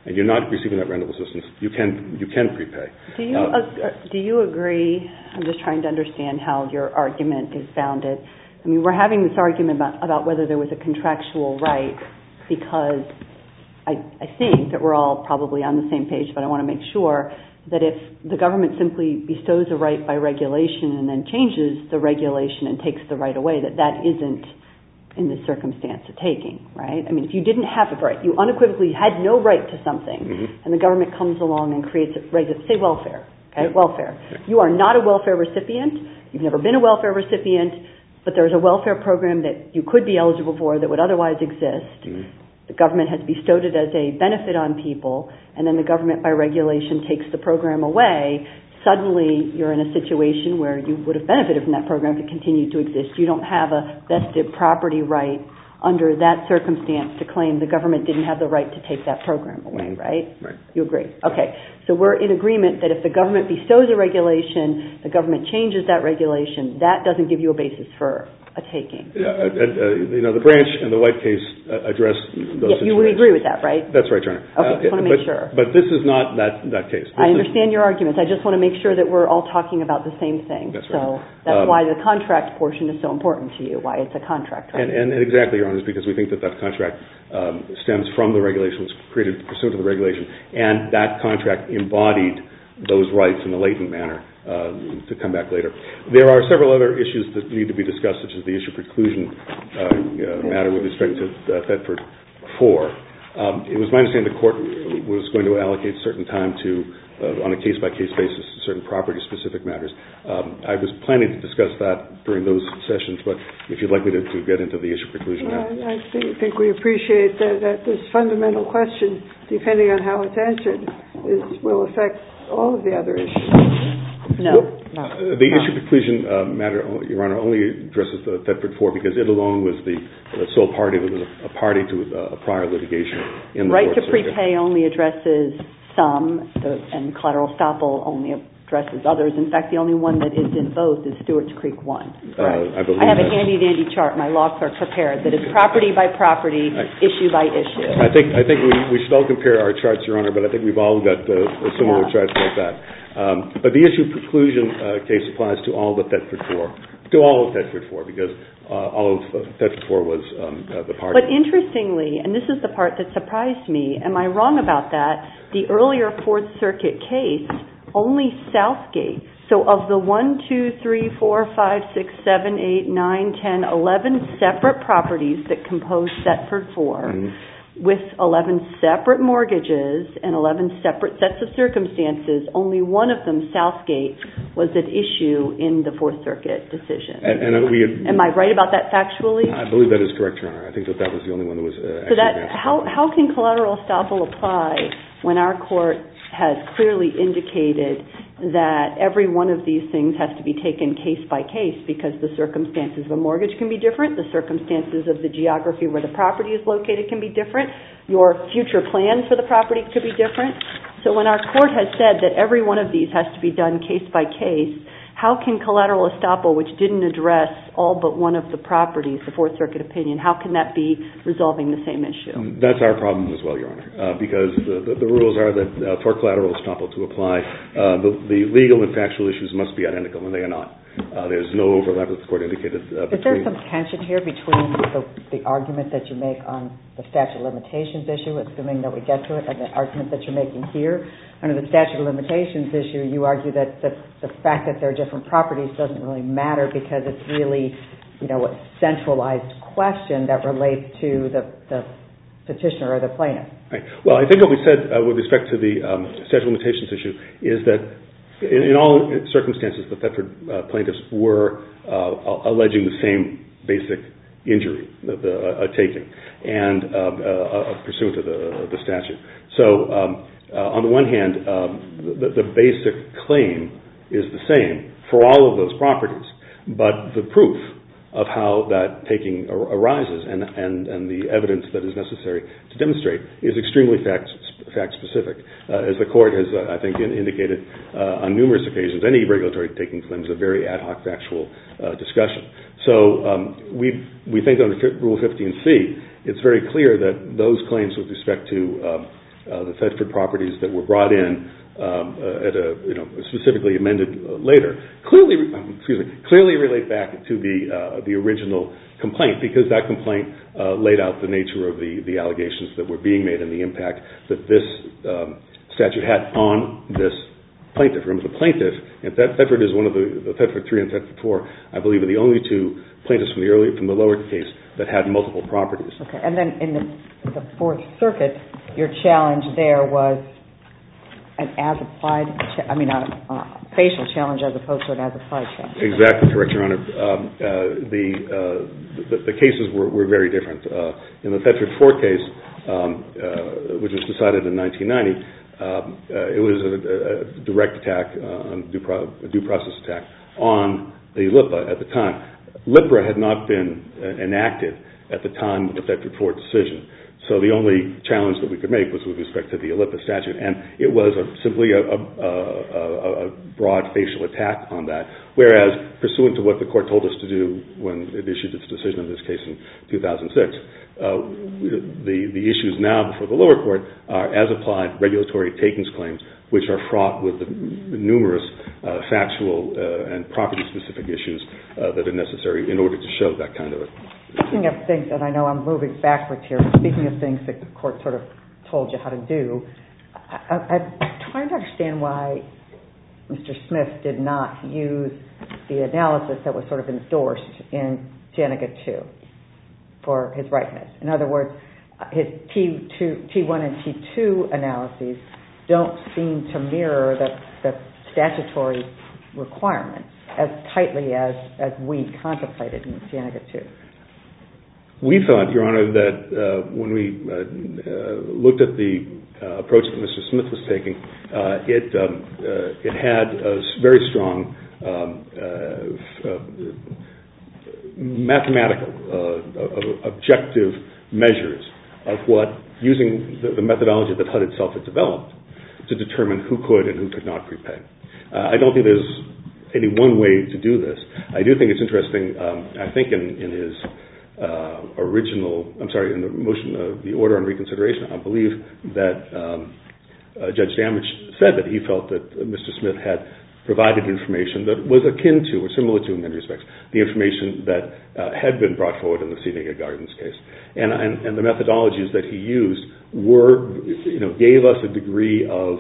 and you're not receiving that rental assistance, you can you can prepay. Do you uh, do you agree? I'm just trying to understand how your argument is founded. I mean, we're having this argument about, about whether there was a contractual right, because I, I think that we're all probably on the same page, but I want to make sure that if the government simply bestows a right by regulation and then changes the regulation and takes the right away, that that isn't in this circumstance a taking, right? I mean, if you didn't have a right, you unequivocally had no right to something, mm-hmm. and the government comes along and creates a right, say welfare, okay, yeah. welfare. Yeah. You are not a welfare recipient, you've never been a welfare recipient, but there's a welfare program that you could be eligible for that would otherwise exist. Mm-hmm. The government has bestowed it as a benefit on people, and then the government by regulation takes the program away. Suddenly you're in a situation where you would have benefited from that program to continue to exist. You don't have a vested property right under that circumstance to claim the government didn't have the right to take that program away, right? Right. You agree? Okay. So we're in agreement that if the government bestows a regulation, the government changes that regulation, that doesn't give you a basis for a taking. Yeah, uh, uh, you know, the Branch and the White case uh, address those yeah, you would agree with that, right? That's right, Your Honor. Okay, uh, just want to make but, sure. But this is not that, that case. This I understand is, your arguments. I just want to make sure that we're all talking about the same thing. That's right. So that's um, why the contract portion is so important to you, why it's a contract. Right? And, and, and exactly, Your Honor, is because we think that that contract um, stems from the regulation, was created pursuant to the regulation, and that contract embodied those rights in a latent manner. Uh, to come back later. There are several other issues that need to be discussed, such as the issue preclusion uh, uh, matter with respect to uh, Thetford four. Um, it was my understanding the court was going to allocate certain time to, uh, on a case-by-case basis, certain property-specific matters. Um, I was planning to discuss that during those sessions, but if you'd like me to, to get into the issue preclusion now. I, I think, think we appreciate that, that this fundamental question, depending on how it's answered, is, will affect all of the other issues. No. no. Uh, the no. issue preclusion uh, matter, Your Honor, only addresses the Thetford four because it alone was the, the sole party that was a, a party to uh, a prior litigation in the right Fourth to prepay Circuit. Only addresses some, the, and collateral estoppel only addresses others. In fact, the only one that is in both is Stewart's Creek one. Uh, I, believe I have a handy-dandy chart. My law clerk prepared that is property by property, I, issue by issue. I think I think we, we should all compare our charts, Your Honor, but I think we've all got uh, similar yeah. charts like that. Um, but the issue preclusion uh, case applies to all of Thetford four, to all of Thetford four, because uh, all of uh, Thetford four was um, uh, the party. But interestingly, and this is the part that surprised me, am I wrong about that? The earlier Fourth Circuit case, only Southgate. So of the one, two, three, four, five, six, seven, eight, nine, ten, eleven separate properties that compose Thetford four, mm-hmm. with eleven separate mortgages and eleven separate sets of circumstances, only one of them, Southgate, was at issue in the Fourth Circuit decision. And, and we had, Am I right about that factually? I believe that is correct, Your Honor. I think that that was the only one that was uh, so actually that how how can collateral estoppel apply when our court has clearly indicated that every one of these things has to be taken case by case because the circumstances of a mortgage can be different, the circumstances of the geography where the property is located can be different, your future plans for the property could be different. So when our court has said that every one of these has to be done case by case, how can collateral estoppel, which didn't address all but one of the properties, the Fourth Circuit opinion, how can that be resolving the same issue? That's our problem as well, Your Honor, uh, because the, the, the rules are that uh, for collateral estoppel to apply, uh, the, the legal and factual issues must be identical, and they are not. Uh, there's no overlap, as the court indicated. Uh, Is there some tension here between the, the argument that you make on the statute of limitations issue, assuming that we get to it, and the argument that you're making here? Under the statute of limitations issue, you argue that the, the fact that there are different properties doesn't really matter because it's really, you know, a centralized question that relates to the, the petitioner or the plaintiff. Right. Well, I think what we said uh, with respect to the um, statute of limitations issue is that In, in all circumstances, the Thetford uh, plaintiffs were uh, alleging the same basic injury, the, the, uh, a taking, and uh, uh, pursuant to the, the statute. So, um, uh, on the one hand, um, the, the basic claim is the same for all of those properties, but the proof of how that taking ar- arises and, and, and the evidence that is necessary to demonstrate is extremely fact, fact specific. Uh, as the court has, uh, I think, in, indicated uh, on numerous occasions, any regulatory taking claim is a very ad hoc factual uh, discussion. So um, we we think under Rule fifteen C, it's very clear that those claims with respect to um, uh, the Thetford properties that were brought in um, uh, at a, you know, specifically amended uh, later, clearly, um, excuse me, clearly relate back to the uh, the original complaint, because that complaint uh, laid out the nature of the, the allegations that were being made and the impact that this um, statute had on this plaintiff. Remember, the plaintiff, and Thetford is one of the, the Thetford three and Thetford four, I believe, are the only two plaintiffs from the early, from the lower case that had multiple properties. Okay, and then in the, the Fourth Circuit, your challenge there was an as-applied, cha- I mean, a, a facial challenge as opposed to an as-applied challenge. Exactly correct, Your Honor. Um, uh, the, uh, the the cases were, were very different. Uh, in the Thetford four case, um, uh, which was decided in nineteen ninety, um, uh, it was a, a direct attack, uh, on due pro- a due process attack on the L I P A at the time. L I P A had not been uh, enacted at the time of the Thetford four decision. So the only challenge that we could make was with respect to the L I P A statute, and it was a, simply a, a, a, a broad facial attack on that, whereas pursuant to what the court told us to do when it issued its decision in this case in two thousand six, uh, the, the issues now before the lower court are as applied regulatory takings claims, which are fraught with the numerous uh, factual uh, and property-specific issues uh, that are necessary in order to show that kind of a... Speaking of things, and I know I'm moving backwards here, speaking of things that the court sort of told you how to do, I, I, I'm trying to understand why Mister Smith did not use the analysis that was sort of endorsed in Cienega two for his rightness. In other words, his T two, T one and T two analyses don't seem to mirror the, the statutory requirements as tightly as, as we contemplated in Cienega two. We thought, Your Honor, that uh, when we uh, uh, looked at the uh, approach that Mister Smith was taking, uh, it um, uh, it had a very strong um, uh, uh, mathematical, uh, objective measures of what, using the, the methodology that H U D itself had developed, to determine who could and who could not prepay. Uh, I don't think there's any one way to do this. I do think it's interesting. Um, I think in, in his uh, original, I'm sorry, in the motion, uh, the order on reconsideration, I believe that um, uh, Judge Damage said that he felt that uh, Mister Smith had provided information that was akin to or similar to, in many respects, the information that uh, had been brought forward in the Cienega Gardens case. And, and, and the methodologies that he used were, you know, gave us a degree of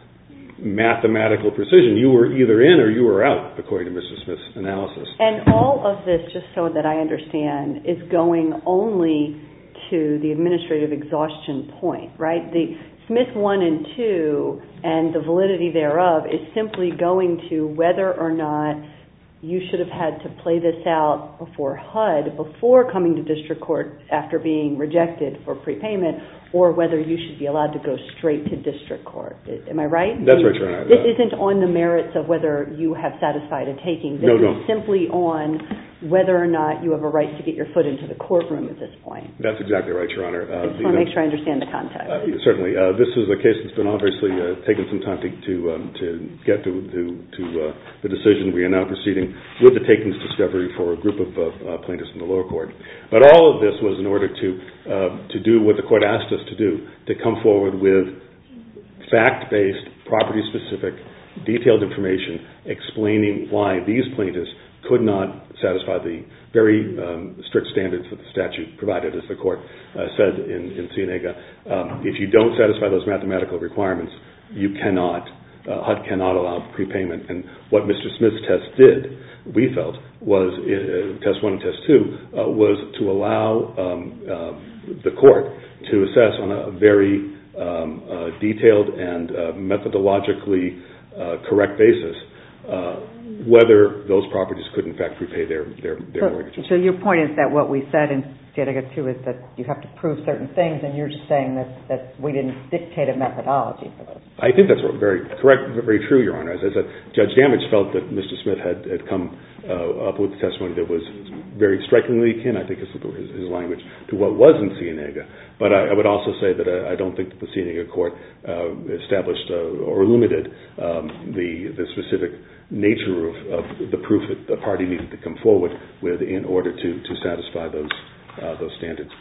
mathematical precision. You were either in or you were out, according to Mister Smith's analysis. And all of this, just so that I understand, is going only to the administrative exhaustion point, right? The Smith one and two and the validity thereof is simply going to whether or not you should have had to play this out before H U D, before coming to district court after being rejected for prepayment, or whether you should be allowed to go straight to district court. Am I right? That's right, Your Honor. This isn't on the merits of whether you have satisfied a taking. This no, is no. simply on whether or not you have a right to get your foot into the courtroom at this point. That's exactly right, Your Honor. I Uh, just want to make sure I understand the context. Uh, certainly. Uh, this is a case that's been obviously uh, taken some time to to, um, to get to, to, to uh, the decision. We are now proceeding with the takings discovery for a group of uh, uh, plaintiffs in the lower court. But all of this was in order to uh, to do what the court asked us to do, to come forward with fact-based, property-specific, detailed information explaining why these plaintiffs could not satisfy the very um, strict standards that the statute provided, as the court uh, said in, in Cienega. Um, if you don't satisfy those mathematical requirements, you cannot, uh, H U D cannot allow prepayment. And what Mister Smith's test did, we felt, was, uh, test one and test two, uh, was to allow um, uh, the court to assess on a very um, uh, detailed and uh, methodologically uh, correct basis uh, whether those properties could in fact prepay their, their, their so, mortgages. So your point is that what we said in Cienega two is that you have to prove certain things, and you're just saying that, that we didn't dictate a methodology for those. I think that's very correct, very true, Your Honor. As I said, Judge Damage felt that Mister Smith had, had come uh, up with testimony that was very strikingly akin, I think is his, his language, to what was in Cienega. But I, I would also say that I, I don't think that the Cienega court uh, established uh, or limited um, the, the specific nature of, of the proof that the party needed to come forward with in order to, to satisfy those uh, those standards.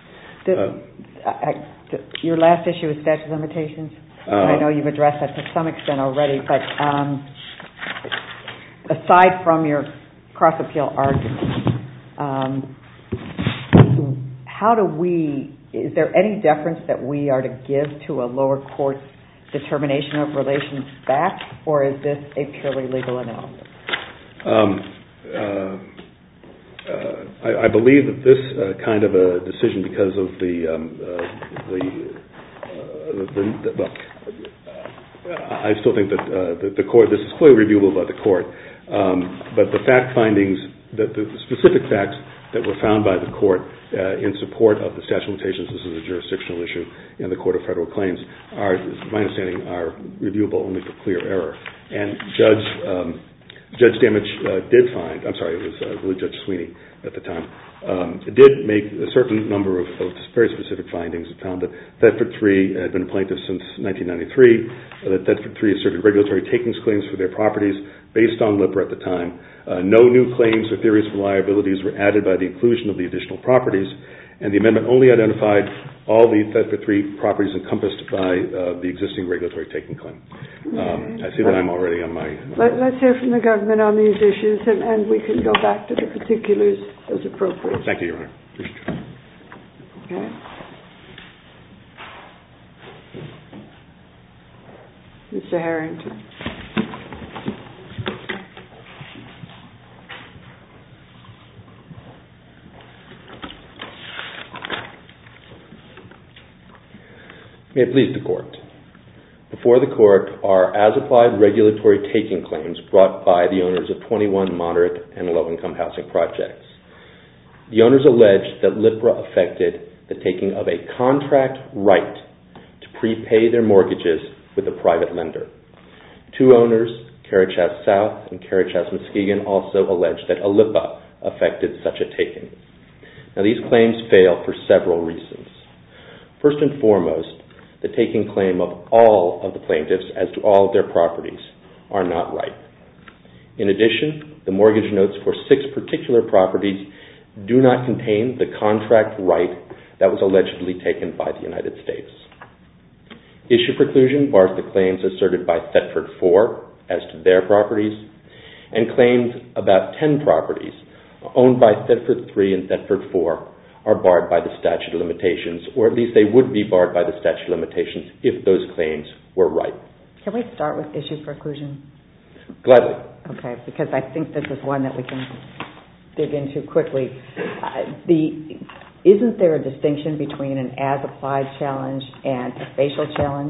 The, uh, I, the, your last issue is statute of limitations. Uh, I know you've addressed that to some extent already, but um, aside from your cross-appeal argument, um, how do we, is there any deference that we are to give to a lower court's determination of relations back, or is this a purely legal analysis? Um, uh, uh, I, I believe that this uh, kind of a decision, because of the um, uh, the, uh, the, the, the well, uh, I still think that uh, the, the court, this is clearly reviewable by the court, um, but the fact findings, that the specific facts that were found by the court uh, in support of the statute of limitations, this is a jurisdictional issue in the Court of Federal Claims, are, my understanding, are reviewable only for clear error. And Judge um, Judge Damage uh, did find, I'm sorry, it was uh, I believe Judge Sweeney at the time, um, did make a certain number of, of very specific findings. It found that Thetford three had been a plaintiff since nineteen ninety-three, uh, that Thetford three asserted regulatory takings claims for their properties based on LIPRA at the time. Uh, no new claims or theories for liabilities were added by the inclusion of the additional properties, and the amendment only identified all the Thetford three properties encompassed by uh, the existing regulatory taking claim. Um, I see that I'm already on my... Let, let's hear from the government on these issues, and, and we can go back to the particulars as appropriate. Thank you, Your Honor. Appreciate it. Okay. Mister Harrington. May it please the Court. Before the Court are as-applied regulatory taking claims brought by the owners of twenty-one moderate and low-income housing projects. The owners allege that LIPRA affected the taking of a contract right to prepay their mortgages with a private lender. Two owners, Carrichas South and Carrichas Muskegon, also allege that a LIPA affected such a taking. Now, these claims fail for several reasons. First and foremost, the taking claim of all of the plaintiffs as to all of their properties are not right. In addition, the mortgage notes for six particular properties do not contain the contract right that was allegedly taken by the United States. Issue preclusion bars the claims asserted by Thetford four as to their properties, and claims about ten properties owned by Thetford three and Thetford four are barred by the statute of limitations, or at least they would be barred by the statute of limitations if those claims were right. Can we start with issue preclusion? Gladly. Okay, because I think this is one that we can dig into quickly. Uh, the isn't there a distinction between an as-applied challenge and a facial challenge?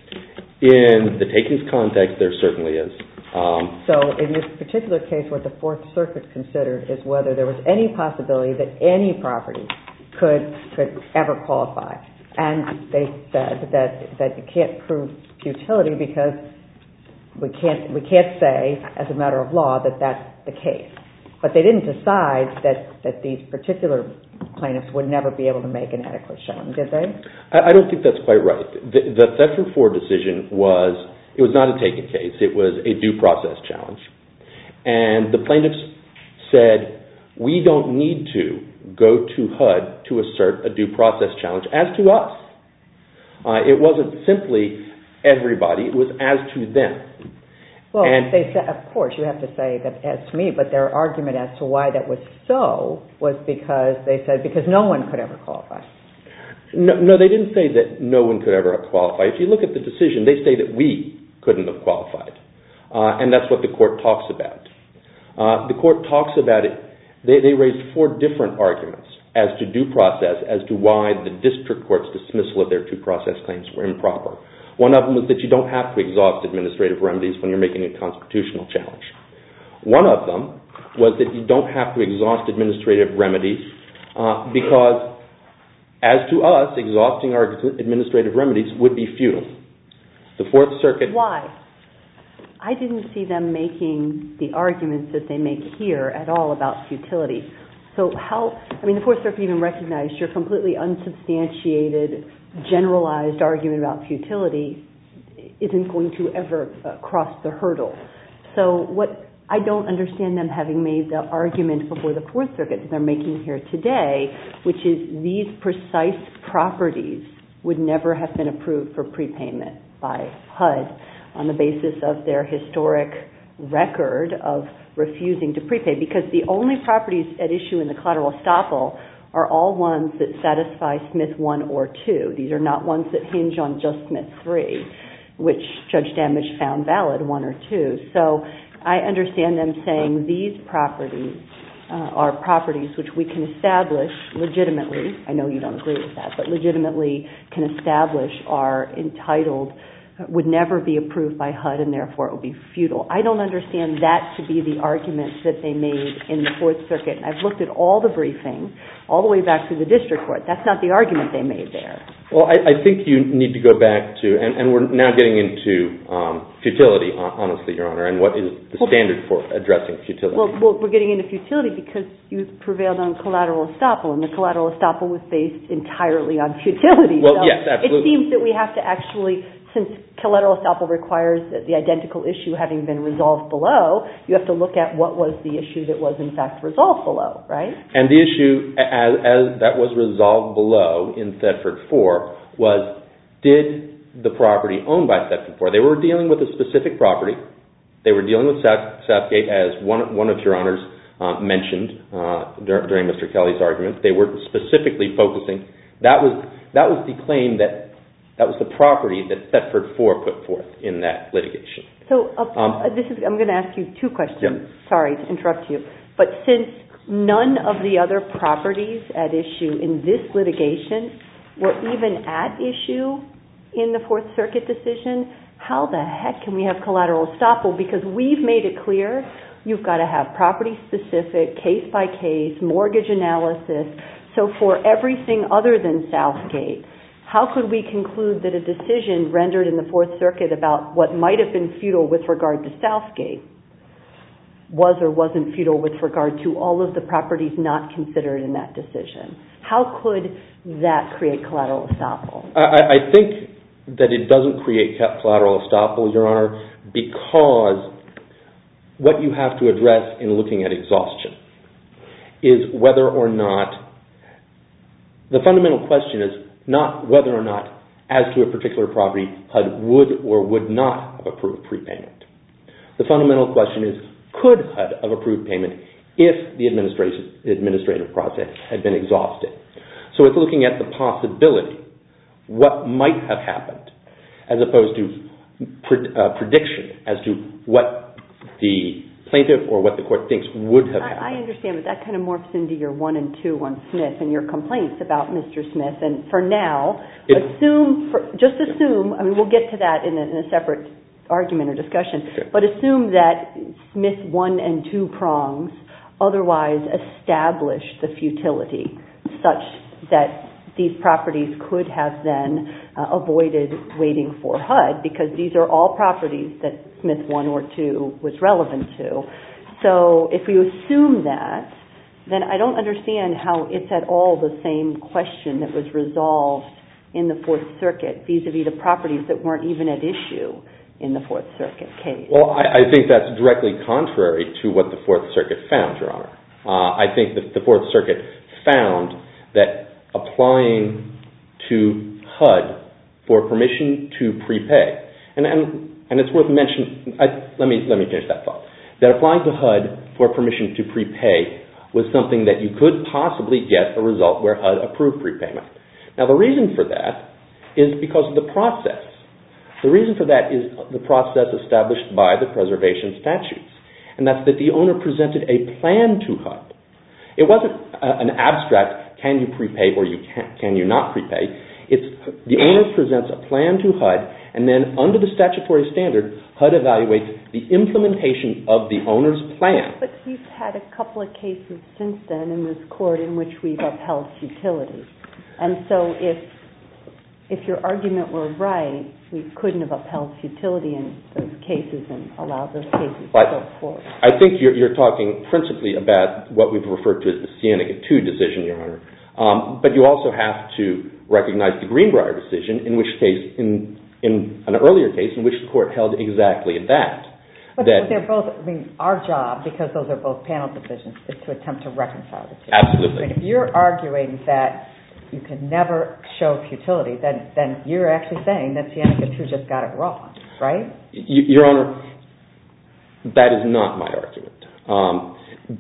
In the takings context, there certainly is. Um, so in this particular case, what the Fourth Circuit considered is whether there was any possibility that any property could could ever qualify. And they said that, that you can't prove futility because we can't we can't say as a matter of law that that's the case. But they didn't decide that, that these particular plaintiffs would never be able to make an adequate showing, did they? I, I don't think that's quite right. The, the Thetford four decision was... It was not a taking case. It was a due process challenge. And the plaintiffs said, we don't need to go to H U D to assert a due process challenge as to us. Uh, it wasn't simply everybody. It was as to them. Well, and they said, of course, you have to say that as to me, but their argument as to why that was so was because they said because no one could ever qualify. No, no, they didn't say that no one could ever qualify. If you look at the decision, they say that we couldn't have qualified. Uh, and that's what the court talks about. Uh, the court talks about it. They, they raised four different arguments as to due process, as to why the district court's dismissal of their due process claims were improper. One of them was that you don't have to exhaust administrative remedies when you're making a constitutional challenge. One of them was that you don't have to exhaust administrative remedies uh, because, as to us, exhausting our administrative remedies would be futile. The Fourth Circuit... Why? I didn't see them making the arguments that they make here at all about futility. So how... I mean, the Fourth Circuit even recognized your completely unsubstantiated, generalized argument about futility isn't going to ever uh, cross the hurdle. So what I don't understand them having made the argument before the Fourth Circuit that they're making here today, which is these precise properties would never have been approved for prepayment by H U D on the basis of their historic record of refusing to prepay, because the only properties at issue in the collateral estoppel are all ones that satisfy Smith one or two. These are not ones that hinge on just Smith three, which Judge Damage found valid, one or two. So I understand them saying these properties uh, are properties which we can establish legitimately, I know you don't agree with that, but legitimately can establish are entitled, would never be approved by H U D, and therefore it would be futile. I don't understand that to be the argument that they made in the Fourth Circuit. And I've looked at all the briefing, all the way back to the district court. That's not the argument they made there. Well, I, I think you need to go back to, and, and we're now getting into um, futility, honestly, Your Honor, and what is the well, standard for addressing futility. Well, well, we're getting into futility because you prevailed on collateral estoppel, and the collateral estoppel was based entirely on futility. Well, so yes, absolutely. It seems that we have to actually, since collateral estoppel requires that the identical issue having been resolved below, you have to look at what was the issue that was in fact resolved below, right? And the issue as, as that was resolved below in Thetford four was, did the property owned by Thetford four, they were dealing with a specific property, they were dealing with South, Southgate, as one, one of Your Honors uh, mentioned uh, dur- during Mister Kelly's argument. They were specifically focusing, that was, that was the claim that That was the property that Thetford four put forth in that litigation. So uh, um, this is, I'm going to ask you two questions. Yep. Sorry to interrupt you. But since none of the other properties at issue in this litigation were even at issue in the Fourth Circuit decision, how the heck can we have collateral estoppel? Because we've made it clear you've got to have property-specific, case-by-case, mortgage analysis. So for everything other than Southgate, how could we conclude that a decision rendered in the Fourth Circuit about what might have been futile with regard to Southgate was or wasn't futile with regard to all of the properties not considered in that decision? How could that create collateral estoppel? I, I think that it doesn't create collateral estoppel, Your Honor, because what you have to address in looking at exhaustion is whether or not, the fundamental question is not whether or not, as to a particular property, H U D would or would not have approved prepayment. The fundamental question is, could H U D have approved payment if the administrative, administrative process had been exhausted? So it's looking at the possibility, what might have happened, as opposed to pred, uh, prediction as to what the plaintiff or what the court thinks would have happened. I, I understand, but that kind of morphs into your one and two on Smith and your complaints about Mister Smith. And for now, it, assume, for, just assume, I mean, we'll get to that in a, in a separate argument or discussion, okay. But assume that Smith one and two prongs otherwise establish the futility such that these properties could have then uh, avoided waiting for H U D, because these are all properties that Smith one or two was relevant to. So if we assume that, then I don't understand how it's at all the same question that was resolved in the Fourth Circuit vis-a-vis the properties that weren't even at issue in the Fourth Circuit case. Well, I, I think that's directly contrary to what the Fourth Circuit found, Your Honor. Uh, I think that the Fourth Circuit found that applying to H U D for permission to prepay, and and, and it's worth mentioning, I, let me let me finish that thought, that applying to H U D for permission to prepay was something that you could possibly get a result where H U D approved prepayment. Now the reason for that is because of the process. The reason for that is the process established by the preservation statutes, and that's that the owner presented a plan to H U D. It wasn't uh, an abstract, can you prepay or you can, can you not prepay. It's the owner presents a plan to H U D, and then under the statutory standard, H U D evaluates the implementation of the owner's plan. But we've had a couple of cases since then in this court in which we've upheld futility. And so if if your argument were right, we couldn't have upheld futility in those cases and allowed those cases but to go forward. I think you're, you're talking principally about what we've referred to as the Cienega two decision, Your Honor. Um, but you also have to recognize the Greenbrier decision, in which case, in, in an earlier case, in which the court held exactly that. But that... they're both, I mean, our job, because those are both panel decisions, is to attempt to reconcile the two. Absolutely. But if you're arguing that you can never show futility, then, then you're actually saying that Cienega two just got it wrong, right? Your Honor, that is not my argument. Um,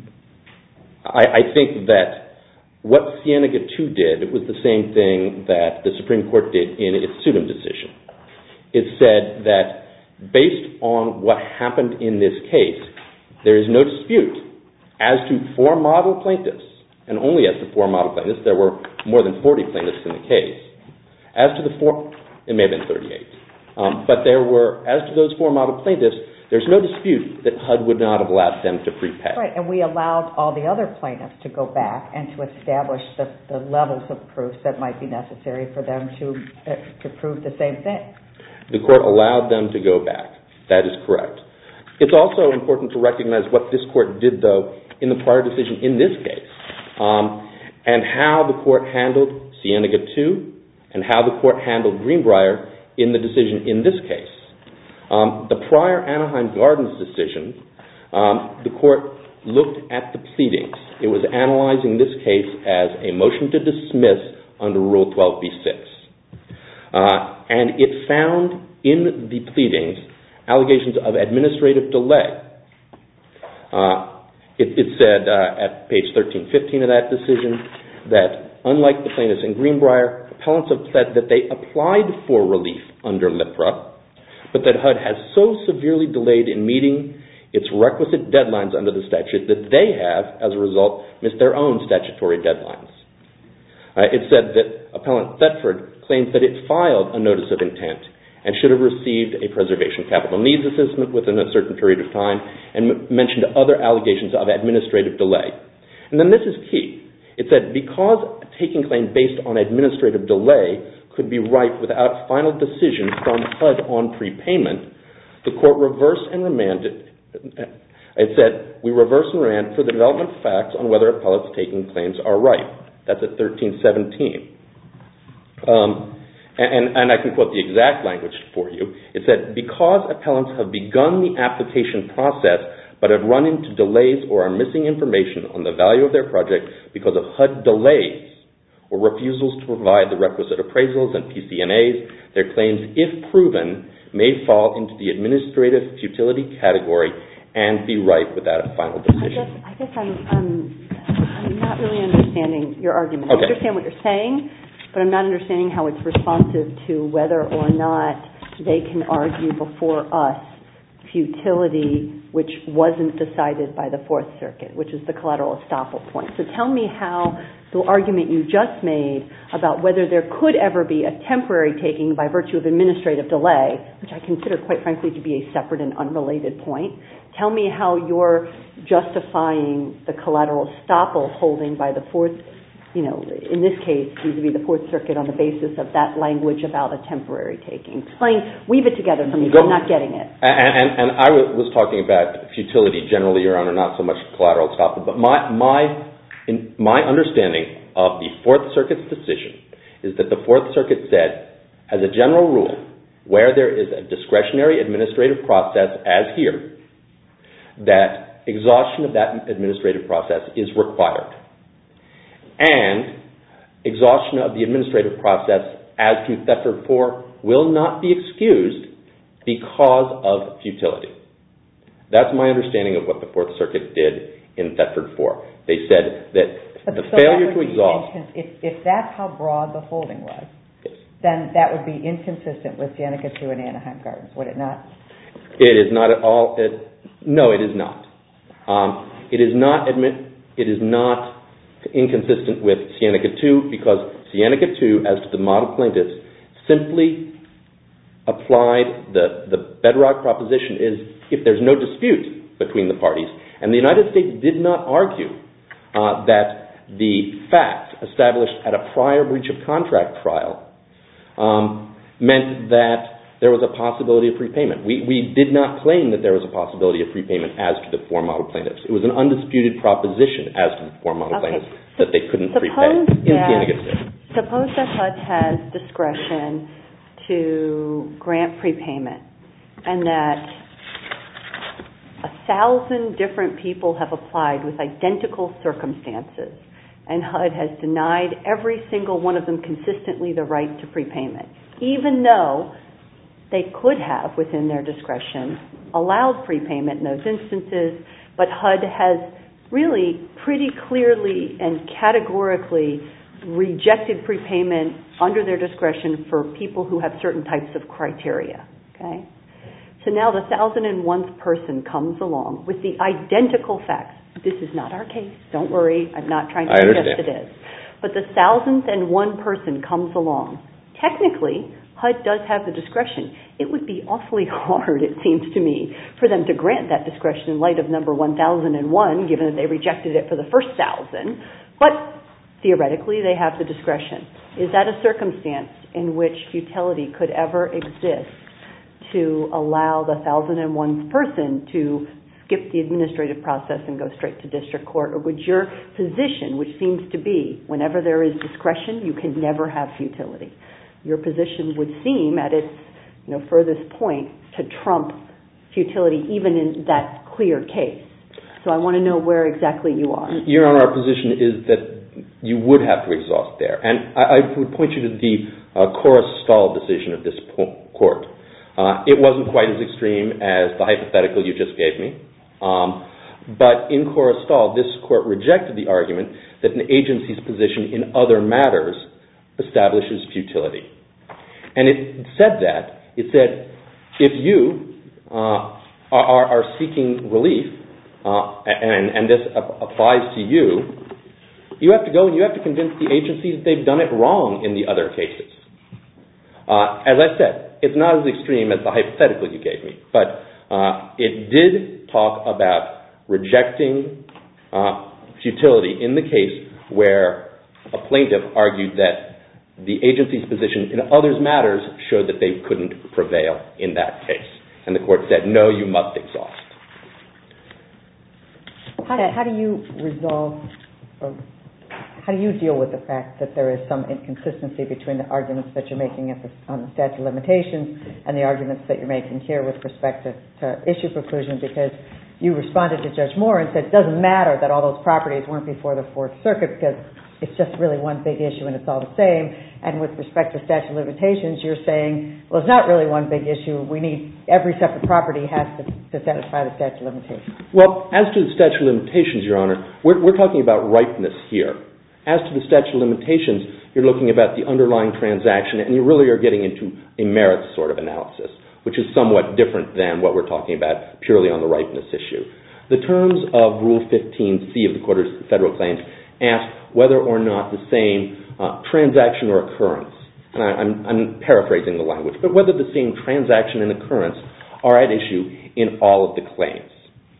I, I think that what Cienega two did was the same thing that the Supreme Court did in its Sudom decision. It said that based on what happened in this case, there is no dispute as to four model plaintiffs, and only as to four model plaintiffs. There were more than forty plaintiffs in the case. As to the four, it may have been thirty-eight. Um, but there were, as to those four model plaintiffs, there's no dispute that H U D would not have allowed them to prepay. Right, and we allowed all the other plaintiffs to go back and to establish the, the levels of proof that might be necessary for them to uh, to prove the same thing. The court allowed them to go back. That is correct. It's also important to recognize what this court did, though, in the prior decision in this case, um, and how the court handled Cienega two and how the court handled Greenbrier in the decision in this case. Um, the prior Anaheim Gardens decision, um, the court looked at the pleadings. It was analyzing this case as a motion to dismiss under Rule twelve b six. Uh, and it found in the pleadings allegations of administrative delay. Uh, it, it said uh, at page thirteen fifteen of that decision that unlike the plaintiffs in Greenbrier, appellants have said that they applied for relief under LIPRA, but that H U D has so severely delayed in meeting its requisite deadlines under the statute that they have, as a result, missed their own statutory deadlines. Uh, it said that Appellant Thetford claims that it filed a notice of intent and should have received a preservation capital needs assessment within a certain period of time, and m- mentioned other allegations of administrative delay. And then this is key. It said because a taking claim based on administrative delay could be ripe without a final decision from H U D on prepayment, the court reversed and remanded. It said, we reverse and remand for the development of facts on whether appellants' taking claims are ripe. That's at thirteen seventeen. Um, and, and I can quote the exact language for you. It said, because appellants have begun the application process but have run into delays or are missing information on the value of their project because of H U D delays or refusals to provide the requisite appraisals and P C N As, their claims, if proven, may fall into the administrative futility category and be ripe without a final decision. I guess, I guess I'm, um, I'm not really understanding your argument. Okay. I understand what you're saying, but I'm not understanding how it's responsive to whether or not they can argue before us futility, which wasn't decided by the Fourth Circuit, which is the collateral estoppel point. So tell me how the argument you just made about whether there could ever be a temporary taking by virtue of administrative delay, which I consider, quite frankly, to be a separate and unrelated point. Tell me how you're justifying the collateral estoppel holding by the Fourth, you know, in this case, vis-a-vis the Fourth Circuit on the basis of that language about a temporary taking. Explain, weave it together for me, because I'm not getting it. And, and, and I was talking about futility generally, Your Honor, not so much collateral estoppel, but my, my, in my understanding of the Fourth Circuit's decision is that the Fourth Circuit said, as a general rule, where there is a discretionary administrative process, as here, that exhaustion of that administrative process is required. And exhaustion of the administrative process as to Thetford four will not be excused because of futility. That's my understanding of what the Fourth Circuit did in Thetford four. They said that but the so failure that to would be exhaust... incons- if, if that's how broad the holding was, Yes. then that would be inconsistent with Cienega two and Anaheim Gardens, would it not? It is not at all... It, no, it is not. Um, it is not admit. It is not inconsistent with Cienega two because Cienega two, as to the model plaintiffs, simply applied the, the bedrock proposition is if there's no dispute between the parties. And the United States did not argue uh, that the facts established at a prior breach of contract trial um, meant that there was a possibility of prepayment. We, we did not claim that there was a possibility of prepayment as to the four model plaintiffs. It was an undisputed proposition as to the four model Okay. plaintiffs that they couldn't Suppose prepay in that- Cienega two. Suppose that H U D has discretion to grant prepayment and that thousand different people have applied with identical circumstances, and H U D has denied every single one of them consistently the right to prepayment, even though they could have, within their discretion, allowed prepayment in those instances, but H U D has really pretty clearly and categorically rejected prepayment under their discretion for people who have certain types of criteria. Okay? So now the thousand and one person comes along with the identical facts. This is not our case. Don't worry. I'm not trying to suggest it is. But the thousandth and one person comes along. Technically, H U D does have the discretion. It would be awfully hard, it seems to me, for them to grant that discretion in light of number one thousand one, given that they rejected it for the first thousand. But theoretically, they have the discretion. Is that a circumstance in which futility could ever exist to allow the thousand and one person to skip the administrative process and go straight to district court? Or would your position, which seems to be whenever there is discretion, you can never have futility? Your position would seem at its you know, furthest point to trump futility even in that clear case. So I want to know where exactly you are. Your Honor, our position is that you would have to exhaust there. And I, I would point you to the uh, Cora-Stahl decision of this po- court. Uh, it wasn't quite as extreme as the hypothetical you just gave me. Um, but in Cora-Stahl, this court rejected the argument that an agency's position in other matters establishes futility. And it said that. It said, if you uh, are, are seeking relief, uh, and, and this applies to you, you have to go and you have to convince the agency that they've done it wrong in the other cases. Uh, as I said, it's not as extreme as the hypothetical you gave me, but uh, it did talk about rejecting uh, futility in the case where a plaintiff argued that the agency's position in others' matters showed that they couldn't prevail in that case. And the court said, no, you must exhaust. How do, how do you resolve, or how do you deal with the fact that there is some inconsistency between the arguments that you're making at the, on the statute of limitations and the arguments that you're making here with respect to, to issue preclusion? Because you responded to Judge Moore and said it doesn't matter that all those properties weren't before the Fourth Circuit because it's just really one big issue and it's all the same. And with respect to statute of limitations, you're saying, well, it's not really one big issue. We need every separate property has to, to satisfy the statute of limitations. Well, as to the statute of limitations, Your Honor, we're, we're talking about ripeness here. As to the statute of limitations, you're looking about the underlying transaction and you really are getting into a merits sort of analysis, which is somewhat different than what we're talking about purely on the ripeness issue. The terms of Rule fifteen C of the Court of Federal Claims ask whether or not the same uh, transaction or occurrence, and I, I'm, I'm paraphrasing the language, but whether the same transaction and occurrence are at issue in all of the claims.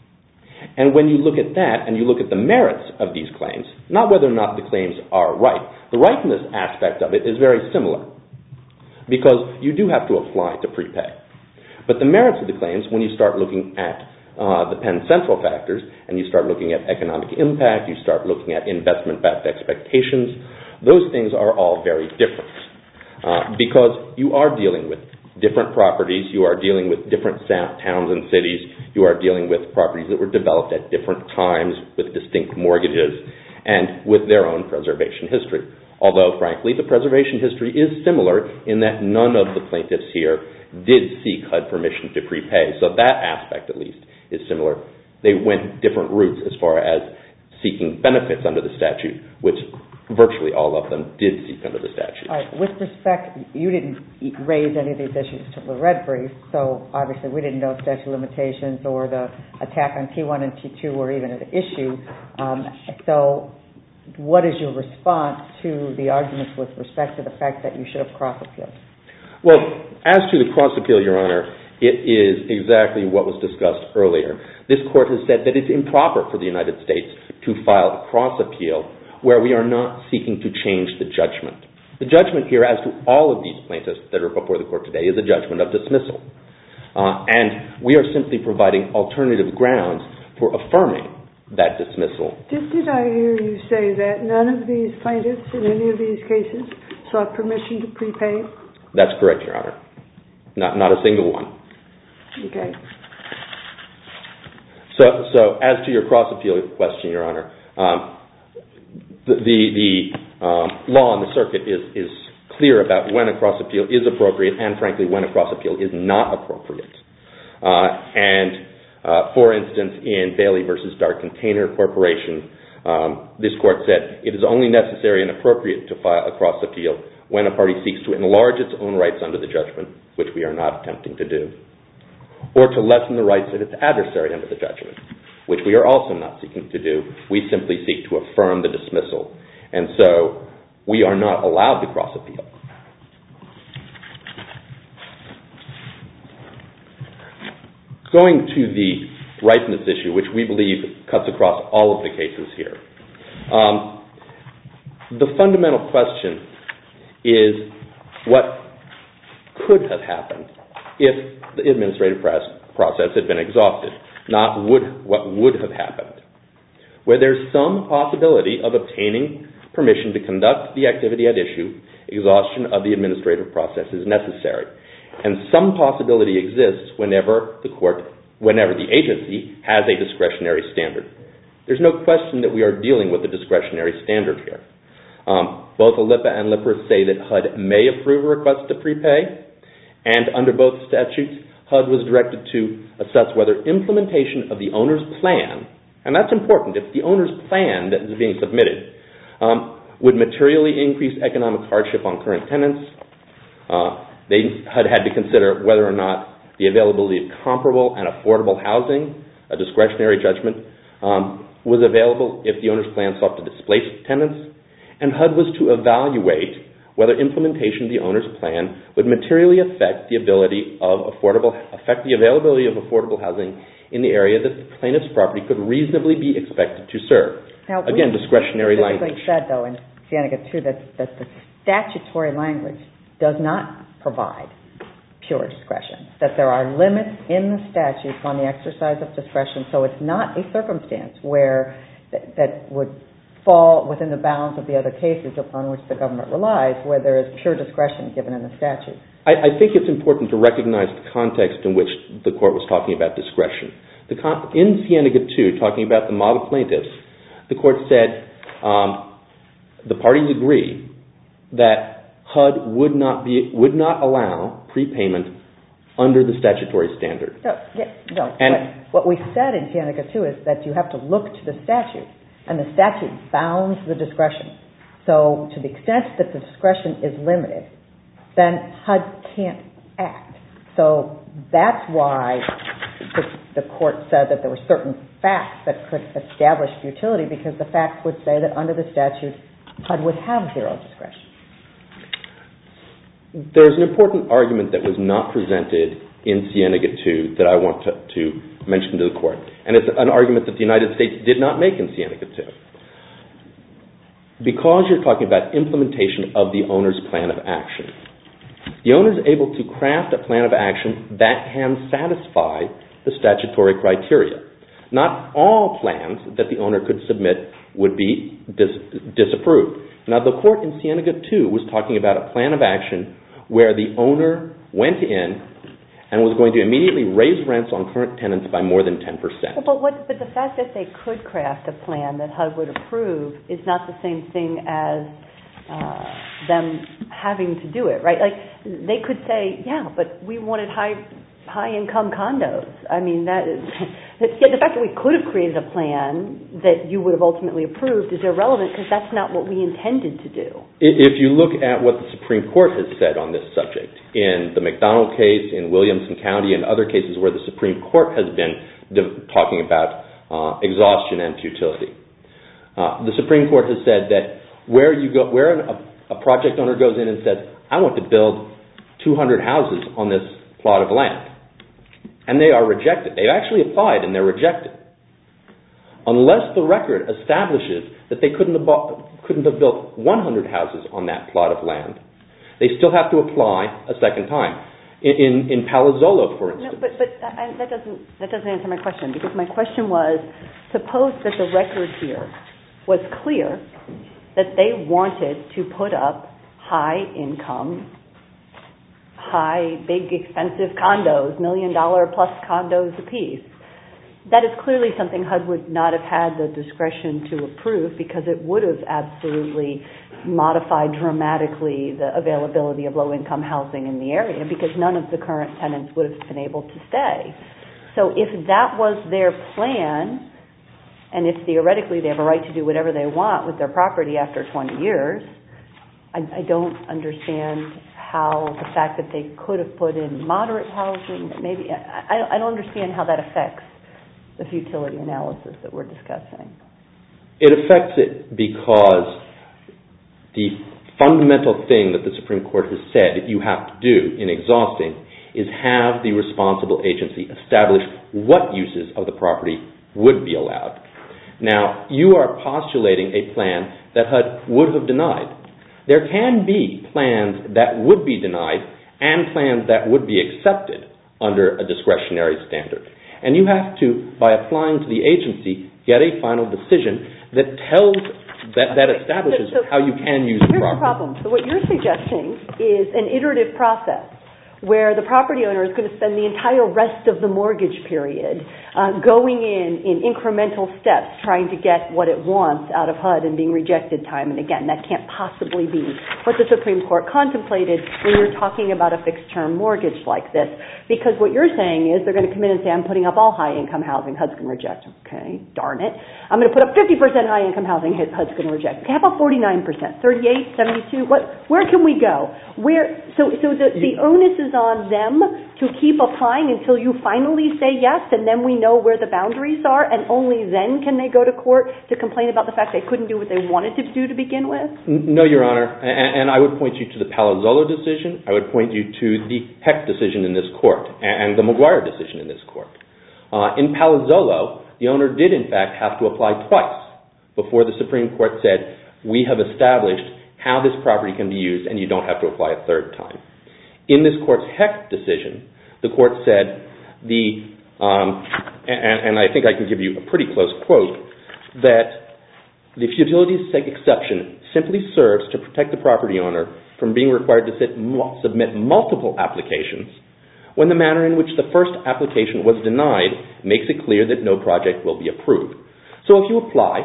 And when you look at that and you look at the merits of these claims, not whether or not the claims are right, the ripeness aspect of it is very similar because you do have to apply to prepay. But the merits of the claims, when you start looking at uh, the Penn Central factors and you start looking at economic impact, you start looking at investment-backed expectations, those things are all very different uh, because you are dealing with different properties, you are dealing with different towns and cities, you are dealing with properties that were developed at different times with distinct mortgages and with their own preservation history. Although, frankly, the preservation history is similar in that none of the plaintiffs here did seek H U D permission to prepay. So that aspect, at least, is similar. They went different routes as far as seeking benefits under the statute, which virtually all of them did seek under the statute. All right. With respect, you didn't raise any of these issues to the red brief, so obviously we didn't know statute of limitations or the attack on T one and T two were even an issue. Um, so what is your response to the arguments with respect to the fact that you should have cross-appealed? Well, as to the cross-appeal, Your Honor, it is exactly what was discussed earlier. This Court has said that it's improper for the United States to file a cross-appeal where we are not seeking to change the judgment. The judgment here as to all of these plaintiffs that are before the Court today is a judgment of dismissal. Uh, and we are simply providing alternative grounds for affirming that dismissal. Did, did I hear you say that none of these plaintiffs in any of these cases sought permission to prepay? That's correct, Your Honor. Not, not a single one. Okay. So, so as to your cross-appeal question, Your Honor, um, the, the, the um, law in the circuit is, is clear about when a cross-appeal is appropriate and, frankly, when a cross-appeal is not appropriate. Uh, and, uh, for instance, in Bailey versus Dark Container Corporation, um, this court said it is only necessary and appropriate to file a cross-appeal when a party seeks to enlarge its own rights under the judgment, which we are not attempting to do, or to lessen the rights of its adversary under the judgment, which we are also not seeking to do. We simply seek to affirm the dismissal. And so we are not allowed to cross-appeal. Going to the ripeness issue, which we believe cuts across all of the cases here, um, the fundamental question is what could have happened if the administrative process had been exhausted, not would, what would have happened. Where there's some possibility of obtaining permission to conduct the activity at issue, exhaustion of the administrative process is necessary. And some possibility exists whenever the court, whenever the agency has a discretionary standard. There's no question that we are dealing with a discretionary standard here. Um, both A L I P A and L I P R A say that H U D may approve a request to prepay, and under both statutes, H U D was directed to assess whether implementation of the owner's plan, and that's important, if the owner's plan that is being submitted um, would materially increase economic hardship on current tenants. Uh, they had had to consider whether or not the availability of comparable and affordable housing, a discretionary judgment, um, was available if the owner's plan sought to displace tenants. And H U D was to evaluate whether implementation of the owner's plan would materially affect the ability of affordable, affect the availability of affordable housing in the area that the plaintiff's property could reasonably be expected to serve. Now, again, discretionary language. We said, though, in Cienega two, that, that the statutory language does not provide pure discretion, that there are limits in the statutes on the exercise of discretion, so it's not a circumstance where that, that would fall within the bounds of the other cases upon which the government relies, where there is pure discretion given in the statute. I, I think it's important to recognize the context in which the court was talking about discretion. The con- in Cienega two, talking about the model plaintiffs, the court said um, the parties agree that H U D would not be would not allow prepayment under the statutory standard. No, yeah, no. And what, what we said in Cienega two is that you have to look to the statute, and the statute bounds the discretion. So to the extent that the discretion is limited, then H U D can't act. So that's why the, the court said that there were certain facts that could establish futility, because the facts would say that under the statute, H U D would have zero discretion. There's an important argument that was not presented in Cienega two that I want to, to mention to the court, and it's an argument that the United States did not make in Cienega two. Because you're talking about implementation of the owner's plan of action, the owner is able to craft a plan of action that can satisfy the statutory criteria. Not all plans that the owner could submit would be dis- disapproved. Now, the court in Cienega two was talking about a plan of action where the owner went in and was going to immediately raise rents on current tenants by more than ten percent. Well, but, what, but the fact that they could craft a plan that H U D would approve is not the same thing as uh, them having to do it, right? Like, they could say, yeah, but we wanted high high income condos. I mean, that is, yeah, the fact that we could have created a plan that you would have ultimately approved is irrelevant, because that's not what we intended to do. If you look at what the Supreme Court has said on this subject, in the McDonald case, in Williamson County, and other cases where the Supreme Court has been de- talking about uh, exhaustion and futility, uh, the Supreme Court has said that where you go, where an, a, a project owner goes in and says, I want to build two hundred houses on this plot of land, and they are rejected. They've actually applied and they're rejected. Unless the record establishes that they couldn't have, bought, couldn't have built one hundred houses on that plot of land, they still have to apply a second time. In, in, in Palazzolo, for instance. No, but, but I, that doesn't that doesn't answer my question, because my question was, suppose that the record here was clear that they wanted to put up high income, high, big, expensive condos, million dollar plus condos apiece. that is clearly something H U D would not have had the discretion to approve because it would have absolutely modified dramatically the availability of low-income housing in the area because none of the current tenants would have been able to stay. So if that was their plan, and if theoretically they have a right to do whatever they want with their property after twenty years, I, I don't understand how the fact that they could have put in moderate housing, maybe, I, I don't understand how that affects the futility analysis that we're discussing. It affects it because the fundamental thing that the Supreme Court has said that you have to do in exhausting is have the responsible agency establish what uses of the property would be allowed. Now, you are postulating a plan that H U D would have denied. There can be plans that would be denied and plans that would be accepted under a discretionary standard. And you have to, by applying to the agency, get a final decision that tells, that, that establishes so, so how you can use the property. Here's the problem. So what you're suggesting is an iterative process where the property owner is going to spend the entire rest of the mortgage period uh, going in in incremental steps trying to get what it wants out of H U D and being rejected time and again. That can't possibly be what the Supreme Court contemplated when you're talking about a fixed-term mortgage like this, because what you're saying is they're going to come in and say, I'm putting up all high-income housing, H U D's going to reject. Okay, darn it. I'm going to put up fifty percent high-income housing, H U D's going to reject. Okay, how about forty-nine percent, thirty-eight, seventy-two? What, where can we go? Where? So, so the, the onus is on them to keep applying until you finally say yes, and then we know where the boundaries are, and only then can they go to court to complain about the fact they couldn't do what they wanted to do to begin with? No, Your Honor, and, and I would point you to the Palazzolo decision. I would point you to the Heck decision in this court and the McGuire decision in this court. Uh, in Palazzolo, the owner did in fact have to apply twice before the Supreme Court said, we have established how this property can be used and you don't have to apply a third time. In this court's Heck decision, the court said, the, um, and, and I think I can give you a pretty close quote, that the futility exception simply serves to protect the property owner from being required to sit, submit multiple applications when the manner in which the first application was denied makes it clear that no project will be approved. So if you apply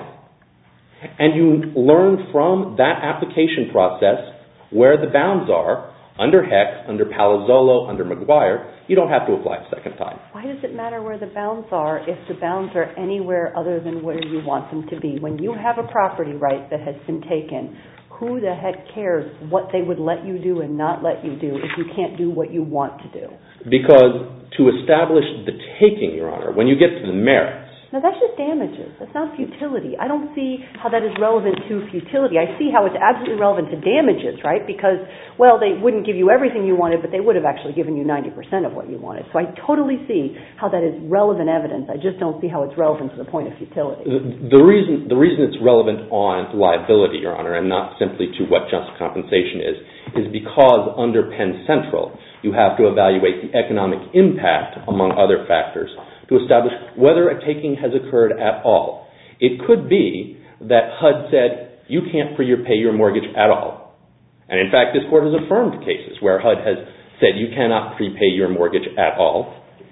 and you learn from that application process where the bounds are, under Heck, under Palazzolo, under McGuire, you don't have to apply a second time. Why does it matter where the bounds are if the bounds are anywhere other than where you want them to be? When you have a property right that has been taken, who the heck cares what they would let you do and not let you do if you can't do what you want to do? Because to establish the taking, Your Honor, when you get to the merits... No, that's just damages. That's not futility. I don't see how that is relevant to futility. I see how it's absolutely relevant to damages, right? Because, well, they wouldn't give you everything you wanted, but they would have actually given you ninety percent of what you wanted. So I totally see how that is relevant evidence. I just don't see how it's relevant to the point of futility. The, the reason the reason it's relevant on liability, Your Honor, and not simply to what just compensation is, is because under Penn Central, you have to evaluate the economic impact, among other factors, to establish whether a taking has occurred at all. It could be that H U D said, you can't prepay your mortgage at all. And in fact, this court has affirmed cases where H U D has said you cannot prepay your mortgage at all.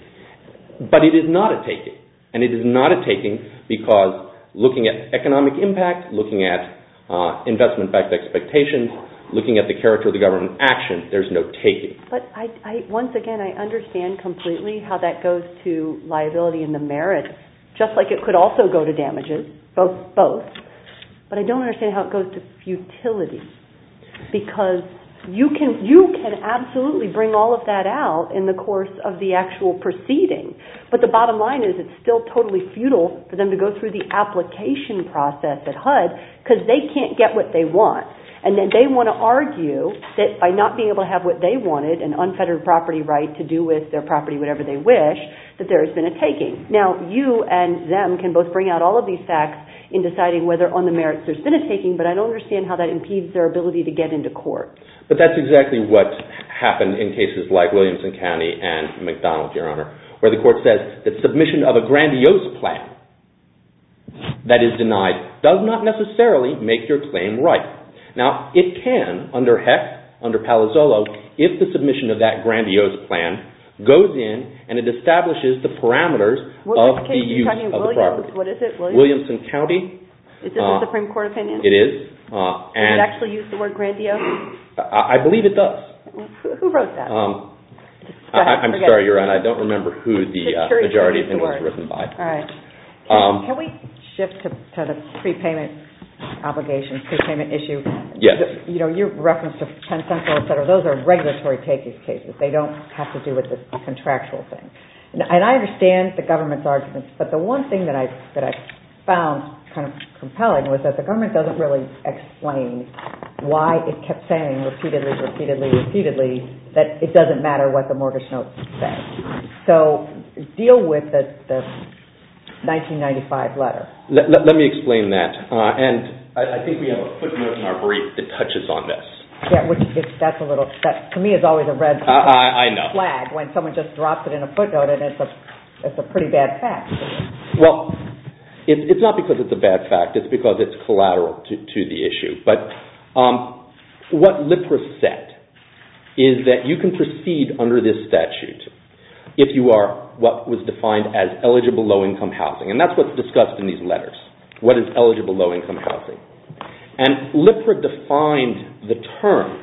But it is not a taking. And it is not a taking because looking at economic impact, looking at uh, investment-backed expectations, looking at the character of the government action, there's no taking. But I, I, once again, I understand completely how that goes to liability and the merits, just like it could also go to damages, both, both. But I don't understand how it goes to futility, because you can, you can absolutely bring all of that out in the course of the actual proceeding. But the bottom line is it's still totally futile for them to go through the application process at H U D because they can't get what they want. And then they want to argue that by not being able to have what they wanted, an unfettered property right to do with their property whatever they wish, that there has been a taking. Now, you and them can both bring out all of these facts in deciding whether on the merits there's been a taking, but I don't understand how that impedes their ability to get into court. But that's exactly what happened in cases like Williamson County and McDonald, Your Honor, where the court says that submission of a grandiose plan that is denied does not necessarily make your claim right. Now, it can, under Heck, under Palazzolo, if the submission of that grandiose plan goes in and it establishes the parameters what of the case use are you talking, of Williams, the property. What is it? Williams? Williamson County. Is this uh, a Supreme Court opinion? It is. Uh, Does and it actually use the word grandiose? I, I believe it does. Who, who wrote that? Um, Go ahead, I, I'm forget sorry, it. Your Honor, I don't remember who the Just uh, curious majority who used the opinion was word. written by. All right. Can, Um, can we shift to, to the prepayment obligation, prepayment issue? Yes. The, you know, your reference to Penn Central, et cetera, those are regulatory takings cases. They don't have to do with this contractual thing. And, and I understand the government's arguments, but the one thing that I that I found kind of compelling was that the government doesn't really explain why it kept saying repeatedly, repeatedly, repeatedly that it doesn't matter what the mortgage notes say. So deal with the, the nineteen ninety-five letter. Let, let, let me explain that. Uh, and I, I think we have a footnote in our brief that touches on this. Yeah, which is, that's a little, that to me is always a red uh, I, I know. flag when someone just drops it in a footnote and it's a, it's a pretty bad fact. Well, it, it's not because it's a bad fact. It's because it's collateral to, to the issue. But um, what LIPRA said is that you can proceed under this statute if you are what was defined as eligible low-income housing. And that's what's discussed in these letters. What is eligible low-income housing? And LIPRA defined the term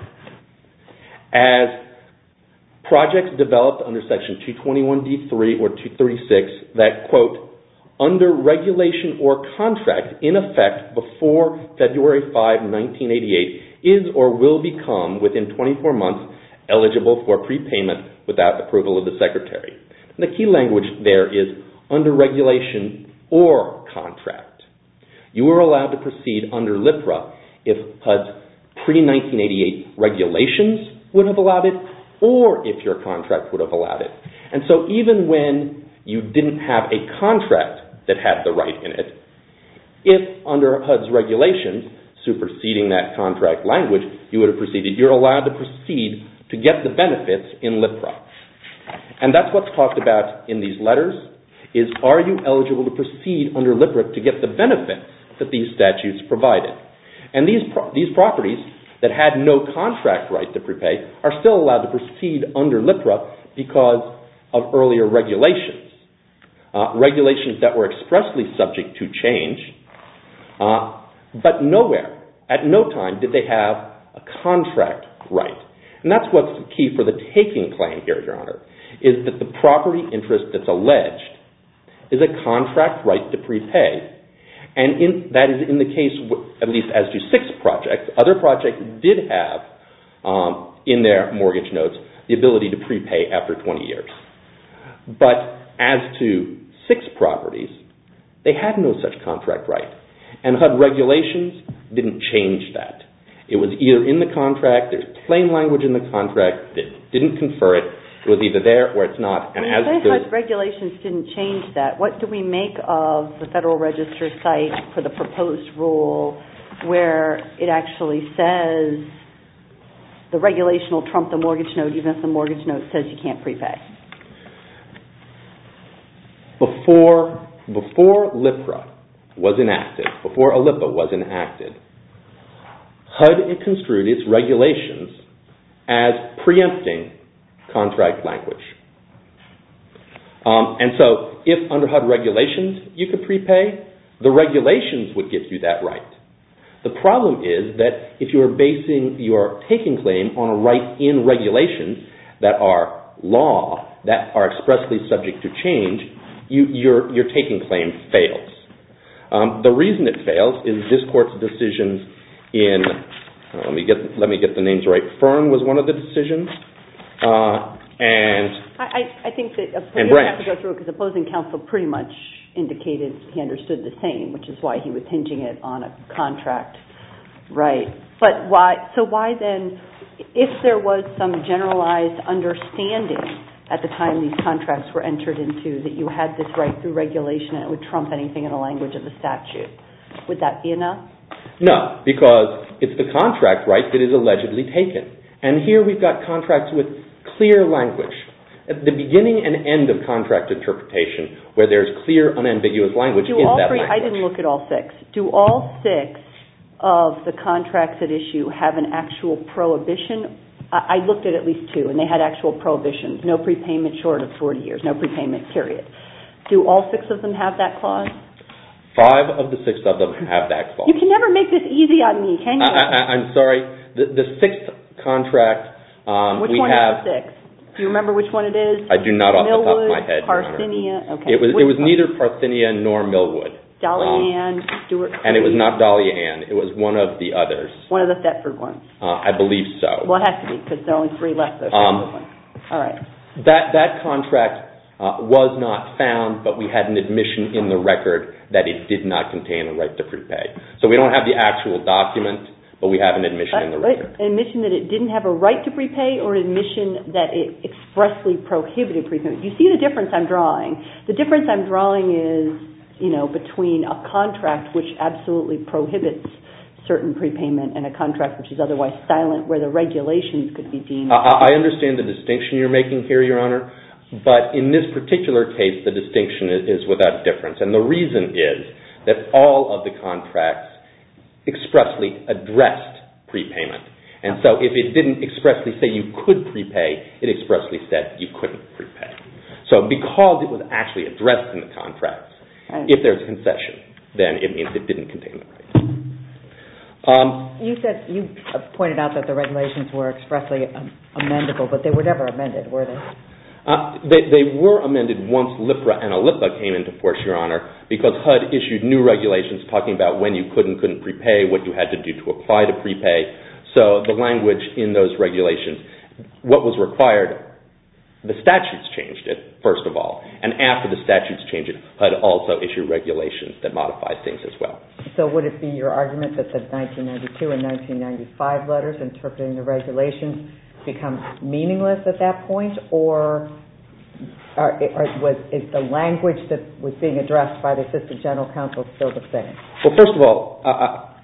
as projects developed under Section two twenty-one D three or two thirty-six that, quote, under regulation or contract in effect before February fifth, nineteen eighty-eight, is or will become within twenty-four months eligible for prepayment without approval of the Secretary. And the key language there is under regulation or contract. You are allowed to proceed under LIPRA if H U D's pre nineteen eighty-eight regulations would have allowed it or if your contract would have allowed it. And so even when you didn't have a contract that had the right in it, if under H U D's regulations superseding that contract language, you would have proceeded, you're allowed to proceed to get the benefits in LIPRA. And that's what's talked about in these letters, is are you eligible to proceed under LIPRA to get the benefits that these statutes provided. And these pro- these properties that had no contract right to prepay are still allowed to proceed under LIPRA because of earlier regulations. Uh, regulations that were expressly subject to change, uh, but nowhere, at no time, did they have a contract right. And that's what's key for the taking claim here, Your Honor, is that the property interest that's alleged is a contract right to prepay. And in, that is in the case, at least as to six projects. Other projects did have, um, in their mortgage notes, the ability to prepay after twenty years. But as to six properties, they had no such contract right. And H U D regulations didn't change that. It was either in the contract, there's plain language in the contract that didn't confer it. It was either there or it's not. And when as you say the, H U D regulations didn't change that, what do we make of the Federal Register site for the proposed rule where it actually says the regulation will trump the mortgage note even if the mortgage note says you can't prepay? Before, before LIPRA was enacted, before A L I P A was enacted, H U D construed its regulations as preempting contract language. Um, and so if under H U D regulations you could prepay, the regulations would give you that right. The problem is that if you are basing your taking claim on a right in regulations that are law, that are expressly subject to change, you, your, your taking claim fails. Um, the reason it fails is this court's decisions in, uh, let me get let me get the names right. Fern was one of the decisions, uh, and I, I think that and you Branch. have to go through it because opposing counsel pretty much indicated he understood the same, which is why he was hinging it on a contract right. But why? So why then, if there was some generalized understanding at the time these contracts were entered into that you had this right through regulation and it would trump anything in the language of the statute, would that be enough? No, because it's the contract right that is allegedly taken. And here we've got contracts with clear language. At the beginning and end of contract interpretation, where there's clear, unambiguous language, Do is all that three, language. I didn't look at all six. Do all six of the contracts at issue have an actual prohibition I looked at at least two, and they had actual prohibitions. No prepayment short of forty years, no prepayment, period. Do all six of them have that clause? Five of the six of them have that clause. You can never make this easy on me, can you? I, I, I'm sorry. The, the sixth contract, um, which we one have... is the sixth? Do you remember which one it is? I do not off Millwood, the top of my head, Parthenia, Your Honor. okay. It was, which it was neither Parthenia nor Millwood. Dolly um, Ann, Stewart. And it was not Dolly Ann. It was one of the others. One of the Thetford ones. Uh, I believe so. Well, it has to be, because there are only three left of those Um, Thetford ones. All right. That, that contract uh, was not found, but we had an admission in the record that it did not contain a right to prepay. So we don't have the actual document, but we have an admission in the record. An admission that it didn't have a right to prepay, or an admission that it expressly prohibited prepayment? You see the difference I'm drawing. The difference I'm drawing is, you know, between a contract which absolutely prohibits certain prepayment and a contract which is otherwise silent, where the regulations could be deemed. I, I understand the distinction you're making here, Your Honor, but in this particular case, the distinction is, is without difference. And the reason is that all of the contracts expressly addressed prepayment. And so if it didn't expressly say you could prepay, it expressly said you couldn't prepay. So because it was actually addressed in the contracts, if there's concession, then it means it didn't contain the right. Um, you said, you pointed out that the regulations were expressly um, amendable, but they were never amended, were they? Uh, they, they were amended once LIPRA and ALIPA came into force, Your Honor, because H U D issued new regulations talking about when you could and couldn't prepay, what you had to do to apply to prepay. So the language in those regulations, what was required, the statutes changed it, first of all. And after the statutes changed it, H U D also issued regulations that modified things as well. So would it be your argument that the nineteen ninety-two and nineteen ninety-five letters interpreting the regulations become meaningless at that point, or, or, or was, is the language that was being addressed by the Assistant General Counsel still the same? Well, first of all, uh,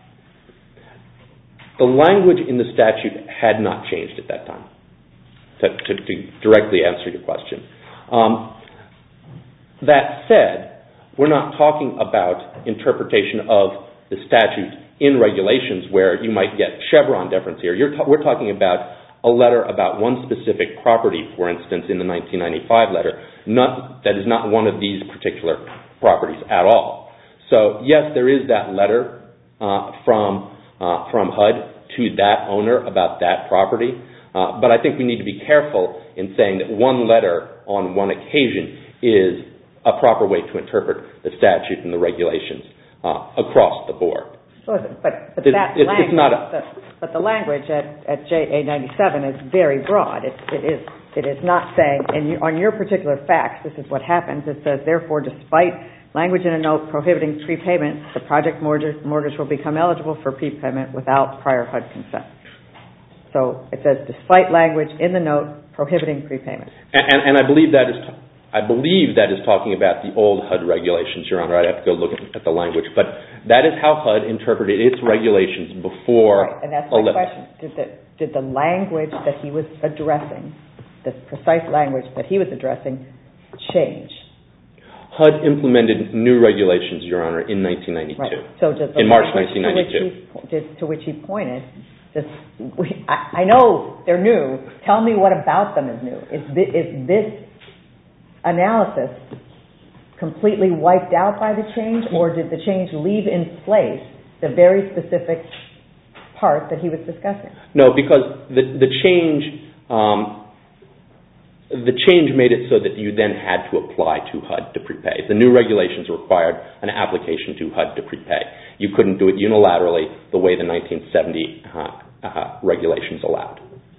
the language in the statute had not changed at that time, to, to, to directly answer your question. Um, that said, we're not talking about interpretation of the statute in regulations where you might get Chevron deference here. You're ta- we're talking about a letter about one specific property, for instance, in the nineteen ninety-five letter, not, that is not one of these particular properties at all. So, yes, there is that letter uh, from uh, from H U D to that owner about that property, uh, but I think we need to be careful in saying that one letter on one occasion is a proper way to interpret the statute and the regulations uh, across the board. But, but, but It, that it's, language, it's not a, the, but the language at, at J A ninety-seven is very broad. It, it is it is not saying, and you, on your particular facts, this is what happens. It says, therefore, despite language in a note prohibiting prepayment, the project mortgage, mortgage will become eligible for prepayment without prior H U D consent. So it says, despite language in the note prohibiting prepayment. and, and, and I believe that is. T- I believe that is talking about the old H U D regulations, Your Honor. I'd have to go look at, at the language. But that is how H U D interpreted its regulations before Right, and that's my ALIPA. question. Did the, did the language that he was addressing, the precise language that he was addressing, change? H U D implemented new regulations, Your Honor, in nineteen ninety-two. Right. So does the in March language nineteen ninety-two. To which, he, to which he pointed, does, we, I, I know they're new. Tell me what about them is new. Is this, is this analysis completely wiped out by the change, or did the change leave in place the very specific part that he was discussing? No, because the the change um, the change made it so that you then had to apply to H U D to prepay. The new regulations required an application to H U D to prepay. You couldn't do it unilaterally the way the nineteen seventy uh, uh, regulations allowed.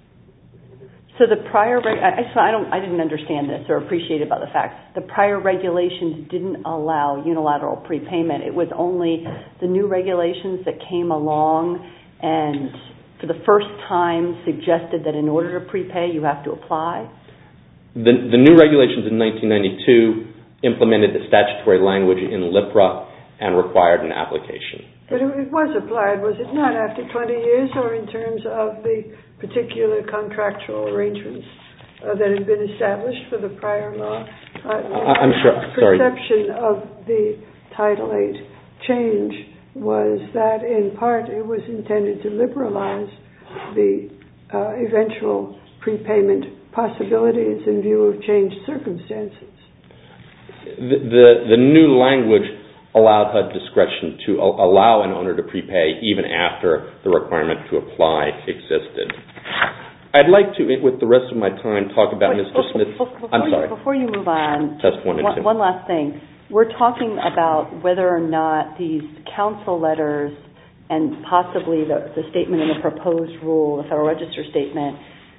So the prior, reg- I, I don't, I didn't understand this or appreciate about the facts. The prior regulations didn't allow unilateral prepayment. It was only the new regulations that came along and for the first time suggested that in order to prepay, you have to apply. The, the new regulations in nineteen ninety-two implemented the statutory language in LIPRA and required an application. But it was applied, was it not, after twenty years, or in terms of the particular contractual arrangements uh, that had been established for the prior law? Uh, I'm sure. Sorry. Perception of the Title eight change was that, in part, it was intended to liberalize the uh, eventual prepayment possibilities in view of changed circumstances. The, the, the new language allowed H U D discretion to allow an owner to prepay even after the requirement to apply existed. I'd like to, with the rest of my time, talk about Wait, Mister Smith. Before I'm you, sorry. Before you move on, Test one and one, two. one last thing. We're talking about whether or not these council letters and possibly the, the statement in the proposed rule, the Federal Register statement,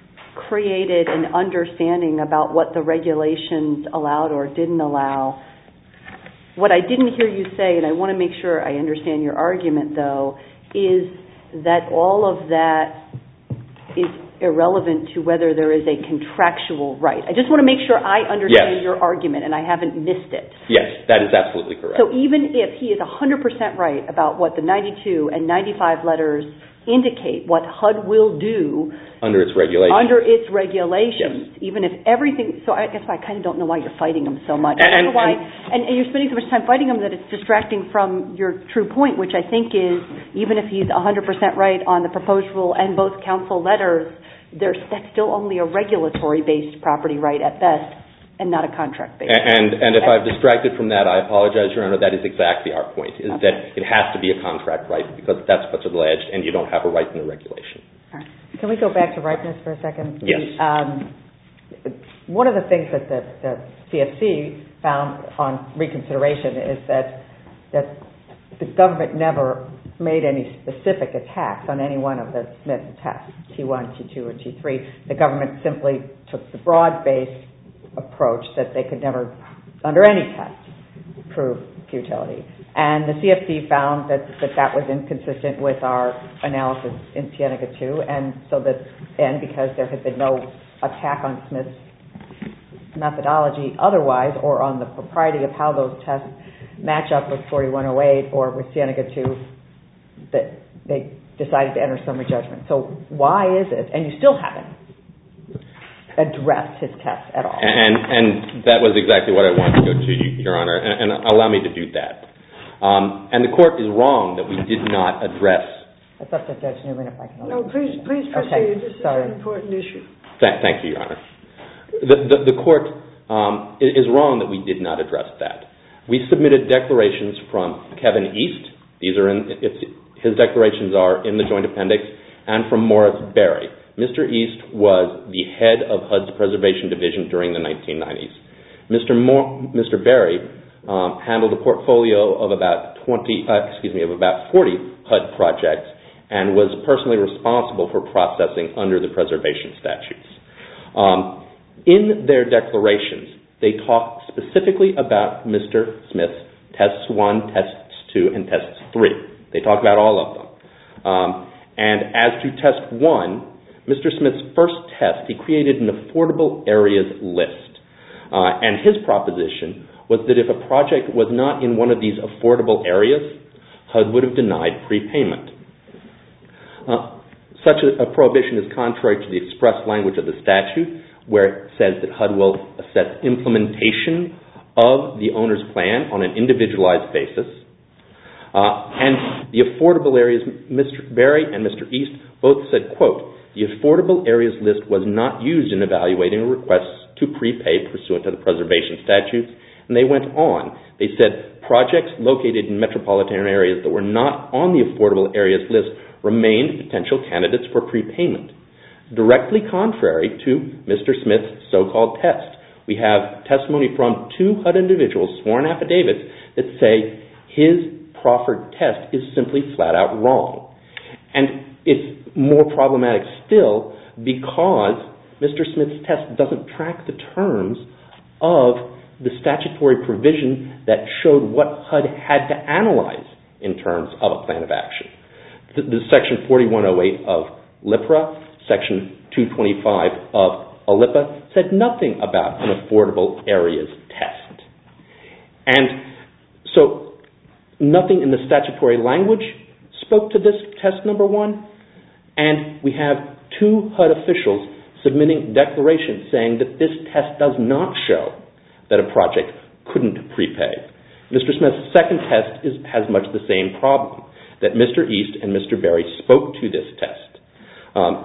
created an understanding about what the regulations allowed or didn't allow. What I didn't hear you say, and I want to make sure I understand your argument, though, is that all of that is irrelevant to whether there is a contractual right. I just want to make sure I understand Yes. your argument and I haven't missed it. Yes, that is absolutely correct. So even if he is one hundred percent right about what the ninety-two and ninety-five letters indicate what H U D will do under its regulations. Under its regulations, yes. even if everything, so I guess I kind of don't know why you're fighting them so much. And, I don't know why, and, and, and you're spending so much time fighting them that it's distracting from your true point, which I think is even if he's one hundred percent right on the proposed rule and both council letters, there's, that's still only a regulatory-based property right at best and not a contract-based. And, and if I've distracted from that, I apologize, Your Honor. That is exactly our point, is okay. that it has to be a contract right because that's what's alleged and you don't have a right in the regulation. Right. Can we go back to ripeness for a second? Yes. Um, one of the things that the, the C F C found on reconsideration is that that the government never made any specific attacks on any one of the Smith tests, T one, T two, or T three. The government simply took the broad-based approach that they could never, under any test, prove futility. And the C F C found that that, that was inconsistent with our analysis in Cienega two, and so that, and because there had been no attack on Smith's methodology otherwise, or on the propriety of how those tests match up with forty-one oh eight or with Cienega two, that they decided to enter summary judgment. So why is it, and you still haven't addressed his test at all? And, and that was exactly what I wanted to go to, Your Honor, and, and allow me to do that. Um, and the court is wrong that we did not address. That's up to Judge Newman if I can. No, please, please proceed. Okay. This is Sorry. an important issue. Th- thank you, Your Honor. The, the, the court um, is wrong that we did not address that. We submitted declarations from Kevin East. These are in, it's, his declarations are in the joint appendix, and from Morris Berry. Mister East was the head of H U D's Preservation Division during the nineteen nineties. Mister Mo- Mister Berry um, handled a portfolio of about twenty, uh, excuse me, of about forty H U D projects, and was personally responsible for processing under the preservation statutes. Um, in their declarations, they talk specifically about Mister Smith's tests one, tests two, and tests three. They talk about all of them. Um, and as to test one, Mister Smith's first test, he created an affordable areas list. Uh, and his proposition was that if a project was not in one of these affordable areas, H U D would have denied prepayment. Uh, such a, a prohibition is contrary to the express language of the statute, where it says that H U D will assess implementation of the owner's plan on an individualized basis. Uh, and the affordable areas, Mister Berry and Mister East both said, quote, the affordable areas list was not used in evaluating requests to prepay pursuant to the preservation statutes. And they went on. They said projects located in metropolitan areas that were not on the affordable areas list remained potential candidates for prepayment. Directly contrary to Mister Smith's so-called test. We have testimony from two H U D individuals, sworn affidavits, that say his proffered test is simply flat out wrong. And it's more problematic still because Mister Smith's test doesn't track the terms of the statutory provision that showed what H U D had to analyze in terms of a plan of action. The, the section forty-one oh eight of LIPRA, section two twenty-five of A L I P A said nothing about an affordable areas test. And so nothing in the statutory language spoke to this test number one, and we have two H U D officials submitting declarations saying that this test does not show that a project couldn't prepay. Mister Smith's second test is, has much the same problem, that Mister East and Mister Berry spoke to this test. Um,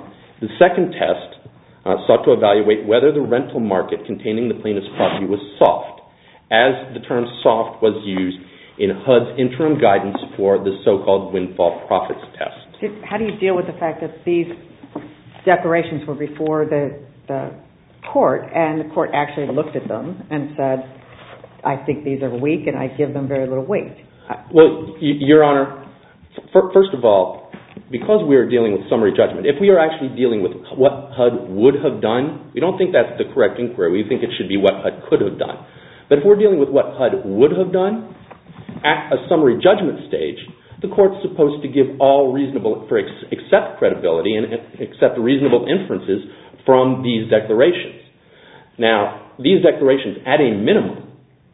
The second test uh, sought to evaluate whether the rental market containing the plaintiff's property was soft, as the term soft was used in H U D's interim guidance for the so-called windfall profits test. How do you deal with the fact that these declarations were before the, the court, and the court actually looked at them and said, I think these are weak and I give them very little weight? Well, y- Your Honor, f- first of all, because we are dealing with summary judgment, if we are actually dealing with what H U D would have done, we don't think that's the correct inquiry. We think it should be what H U D could have done. But if we're dealing with what H U D would have done, at a summary judgment stage, the court's supposed to give all reasonable, for ex- accept credibility and accept reasonable inferences from these declarations. Now, these declarations, at a minimum,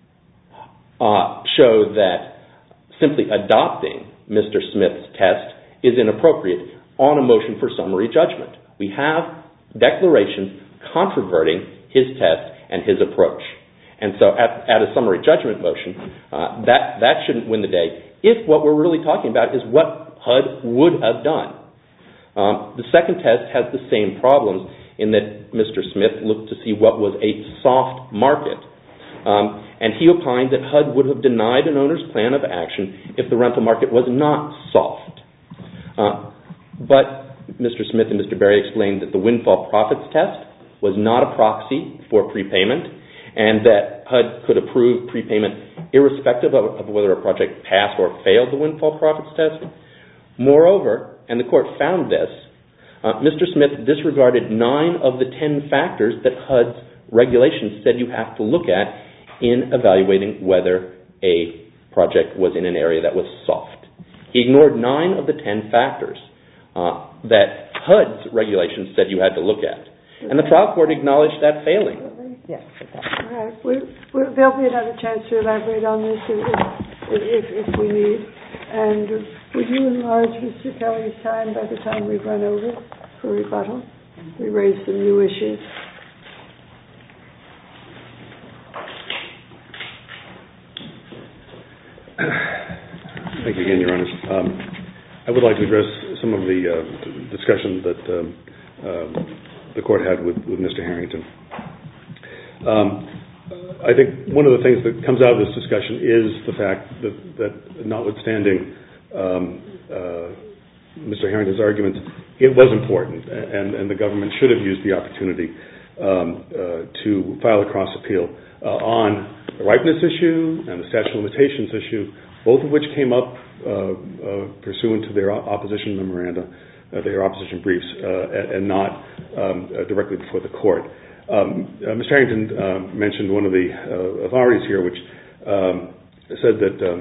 uh, show that simply adopting Mister Smith's test is inappropriate on a motion for summary judgment. We have declarations controverting his test and his approach. And so at, at a summary judgment motion, uh, that, that shouldn't win the day if what we're really talking about is what H U D would have done. Um, the second test has the same problems in that Mister Smith looked to see what was a soft market. Um, and he opined that H U D would have denied an owner's plan of action if the rental market was not soft. Uh, but Mister Smith and Mister Berry explained that the windfall profits test was not a proxy for prepayment, and that H U D could approve prepayment irrespective of, of whether a project passed or failed the windfall profits test. Moreover, and the court found this, uh, Mister Smith disregarded nine of the ten factors that H U D's regulations said you have to look at in evaluating whether a project was in an area that was soft. He ignored nine of the ten factors uh, that H U D's regulations said you had to look at. And the trial court acknowledged that failing. Yes. All right. We're, we're, there'll be another chance to elaborate on this if, if, if we need. And would you enlarge Mister Kelly's time by the time we've run over for rebuttal? We raised some new issues. Thank you again, Your Honor. Um, I would like to address some of the uh, discussion that um, um, the court had with, with Mister Harrington. Um, I think one of the things that comes out of this discussion is the fact that, that notwithstanding um, uh, Mister Harrington's arguments, it was important, and, and the government should have used the opportunity um, uh, to file a cross appeal uh, on the ripeness issue and the statute of limitations issue, both of which came up uh, uh, pursuant to their opposition memoranda, uh, their opposition briefs, uh, and not um, uh, directly before the court. Um, uh, Mister Harrington uh, mentioned one of the uh, authorities here, which um, said that um,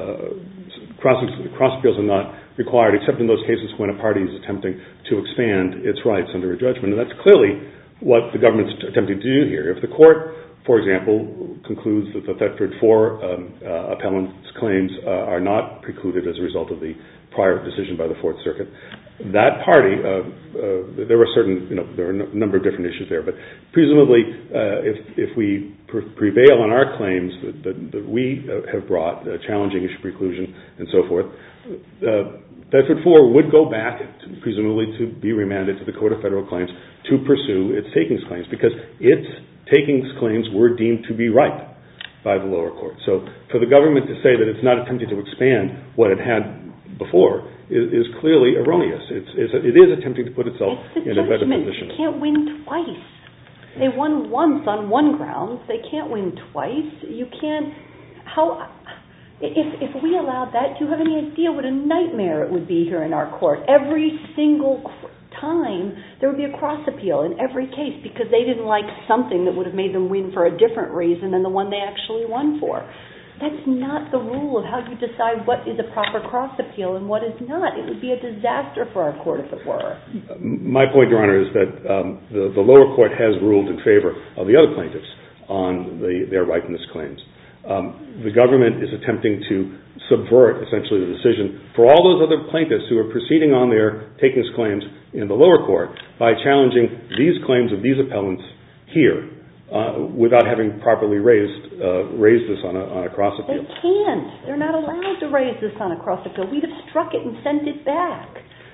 uh, cross, cross appeals are not required except in those cases when a party is attempting to expand its rights under a judgment. And that's clearly what the government's attempting to do here. If the court, for example, concludes that the Thetford four um, uh, appellant's claims uh, are not precluded as a result of the prior decision by the Fourth Circuit, that party, uh, uh, there were certain, you know, there are a number of different issues there, but presumably uh, if, if we pre- prevail on our claims that, that, that we uh, have brought, uh, challenging issue preclusion and so forth, uh, Thetford four would go back, to, presumably to be remanded to the Court of Federal Claims to pursue its takings claims, because its takings claims were deemed to be ripe by the lower court. So for the government to say that it's not attempting to expand what it had before is, is clearly erroneous. It's, it's, it is attempting to put itself it's in a better judgment. position. You can't win twice. They won once on one ground. They can't win twice. You can't. How? If if we allowed that, do you have any idea what a nightmare it would be here in our court? Every single time there would be a cross appeal in every case because they didn't like something that would have made them win for a different reason than the one they actually won for. That's not the rule of how you decide what is a proper cross appeal and what is not. It would be a disaster for our court if it were. My point, Your Honor, is that um, the, the lower court has ruled in favor of the other plaintiffs on the, their ripeness claims. Um, the government is attempting to subvert, essentially, the decision for all those other plaintiffs who are proceeding on their takings claims in the lower court by challenging these claims of these appellants here. Uh, without having properly raised uh, raised this on a, on a cross appeal. They can't. They're not allowed to raise this on a cross appeal. We'd have struck it and sent it back.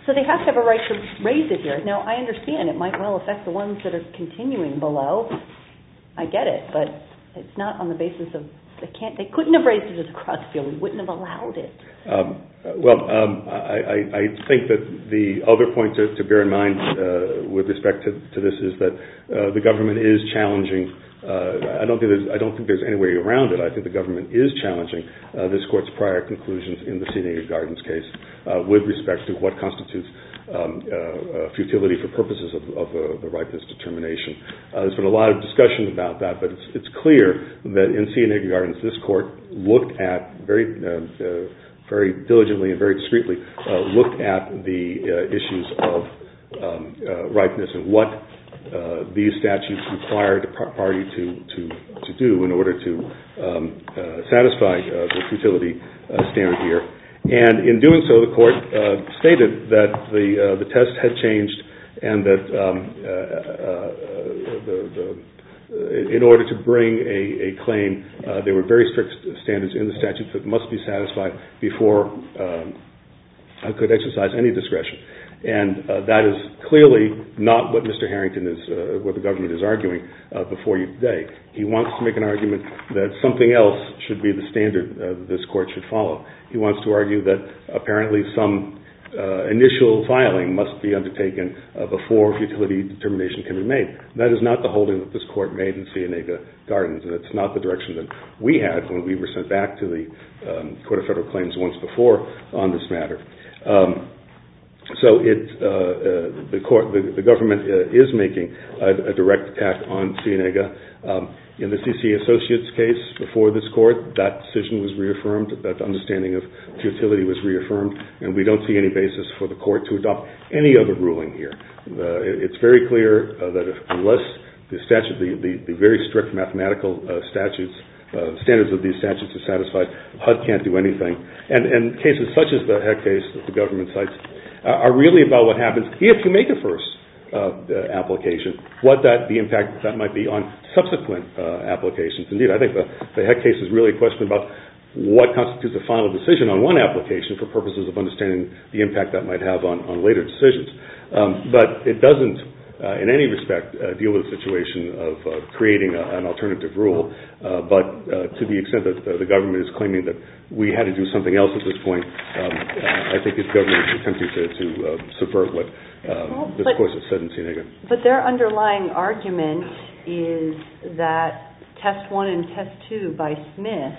So they have to have a right to raise it here. Now, I understand it might well affect the ones that are continuing below. I get it, but it's not on the basis of they can't. They couldn't have raised it as a cross appeal. We wouldn't have allowed it. Um, well, um, I, I, I think that the other point to, to bear in mind uh, with respect to, to this is that uh, the government is challenging. Uh, I don't think there's I don't think there's any way around it. I think the government is challenging uh, this court's prior conclusions in the Cienega Gardens case uh, with respect to what constitutes um, uh, uh, futility for purposes of, of uh, the ripeness determination. Uh, there's been a lot of discussion about that, but it's, it's clear that in Cienega Gardens, this court looked at very uh, uh, very diligently and very discreetly uh, looked at the uh, issues of um, uh, ripeness and what Uh, these statutes require the party to, to, to do in order to um, uh, satisfy uh, the futility uh, standard here. And in doing so, the court uh, stated that the uh, the test had changed and that um, uh, uh, the, the, in order to bring a, a claim, uh, there were very strict standards in the statutes that must be satisfied before um, I could exercise any discretion. And uh, that is clearly not what Mister Harrington is, uh, what the government is arguing uh, before you today. He wants to make an argument that something else should be the standard uh, this court should follow. He wants to argue that apparently some uh, initial filing must be undertaken uh, before futility determination can be made. That is not the holding that this court made in Cienega Gardens, and it's not the direction that we had when we were sent back to the um, Court of Federal Claims once before on this matter. Um, So it, uh, uh, the, court, the, the government uh, is making a, a direct attack on Cienega. Um, in the C C Associates case before this court, that decision was reaffirmed, that understanding of futility was reaffirmed, and we don't see any basis for the court to adopt any other ruling here. Uh, it's very clear uh, that if, unless the statute, the, the, the very strict mathematical uh, statutes, uh, standards of these statutes are satisfied, H U D can't do anything. And, and cases such as the Heck case that the government cites uh, are really about what happens if you make a first uh, uh, application, what that the impact that might be on subsequent uh, applications. Indeed, I think the, the Heck case is really a question about what constitutes a final decision on one application for purposes of understanding the impact that might have on, on later decisions. Um, but it doesn't Uh, in any respect, uh, deal with the situation of uh, creating a, an alternative rule. Uh, but uh, to the extent that uh, the government is claiming that we had to do something else at this point, um, I think the government is attempting to, to uh, subvert what um, well, this but, course has said in Cienega. But their underlying argument is that Test one and Test two by Smith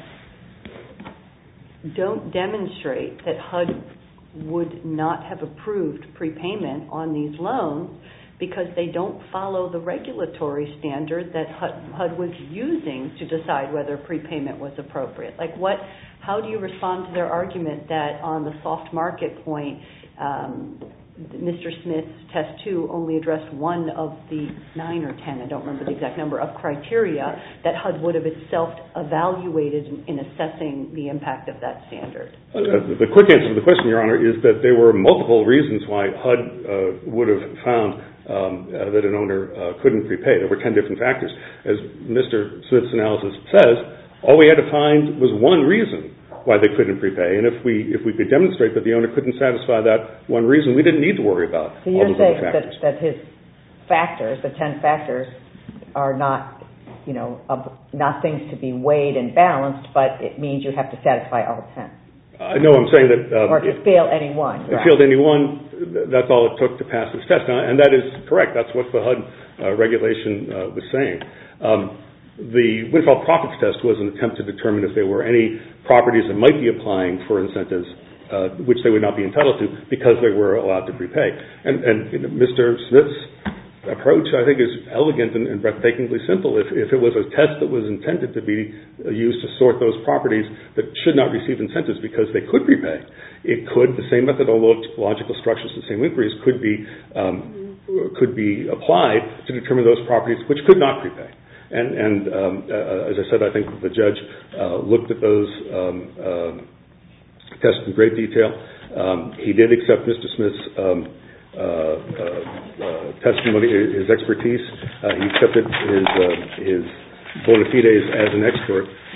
don't demonstrate that H U D would not have approved prepayment on these loans because they don't follow the regulatory standard that H U D was using to decide whether prepayment was appropriate. Like what, how do you respond to their argument that on the soft market point, um, Mister Smith's Test two only addressed one of the nine or ten, I don't remember the exact number, of criteria that H U D would have itself evaluated in, in assessing the impact of that standard? Uh, the quick answer to the question, Your Honor, is that there were multiple reasons why H U D uh, would have found um, uh, that an owner uh, couldn't prepay. There were ten different factors. As Mister Smith's analysis says, all we had to find was one reason why they couldn't prepay, and if we if we could demonstrate that the owner couldn't satisfy that one reason, we didn't need to worry about so all those other factors. factors. That, that his factors, the ten factors, are not, you know, uh, not things to be weighed and balanced, but it means you have to satisfy all ten. I know I'm saying that... Um, or to it, fail any one. If failed any one, that's all it took to pass this test. And that is correct. That's what the H U D uh, regulation uh, was saying. Um, the windfall profits test was an attempt to determine if there were any properties that might be applying for incentives uh, which they would not be entitled to because they were allowed to prepay. And, and you know, Mister Smith's approach, I think, is elegant and, and breathtakingly simple. If, if it was a test that was intended to be used to sort those properties that should not receive incentives because they could prepay, it could, the same methodological structures, the same inquiries could be um, could be applied to determine those properties which could not prepay. And, and um, uh, as I said, I think the judge uh, looked at those um, uh, tests in great detail. Um, he did accept Mister Smith's um, Uh, uh, testimony, his expertise. Uh, he accepted his uh, his bona fides as an expert,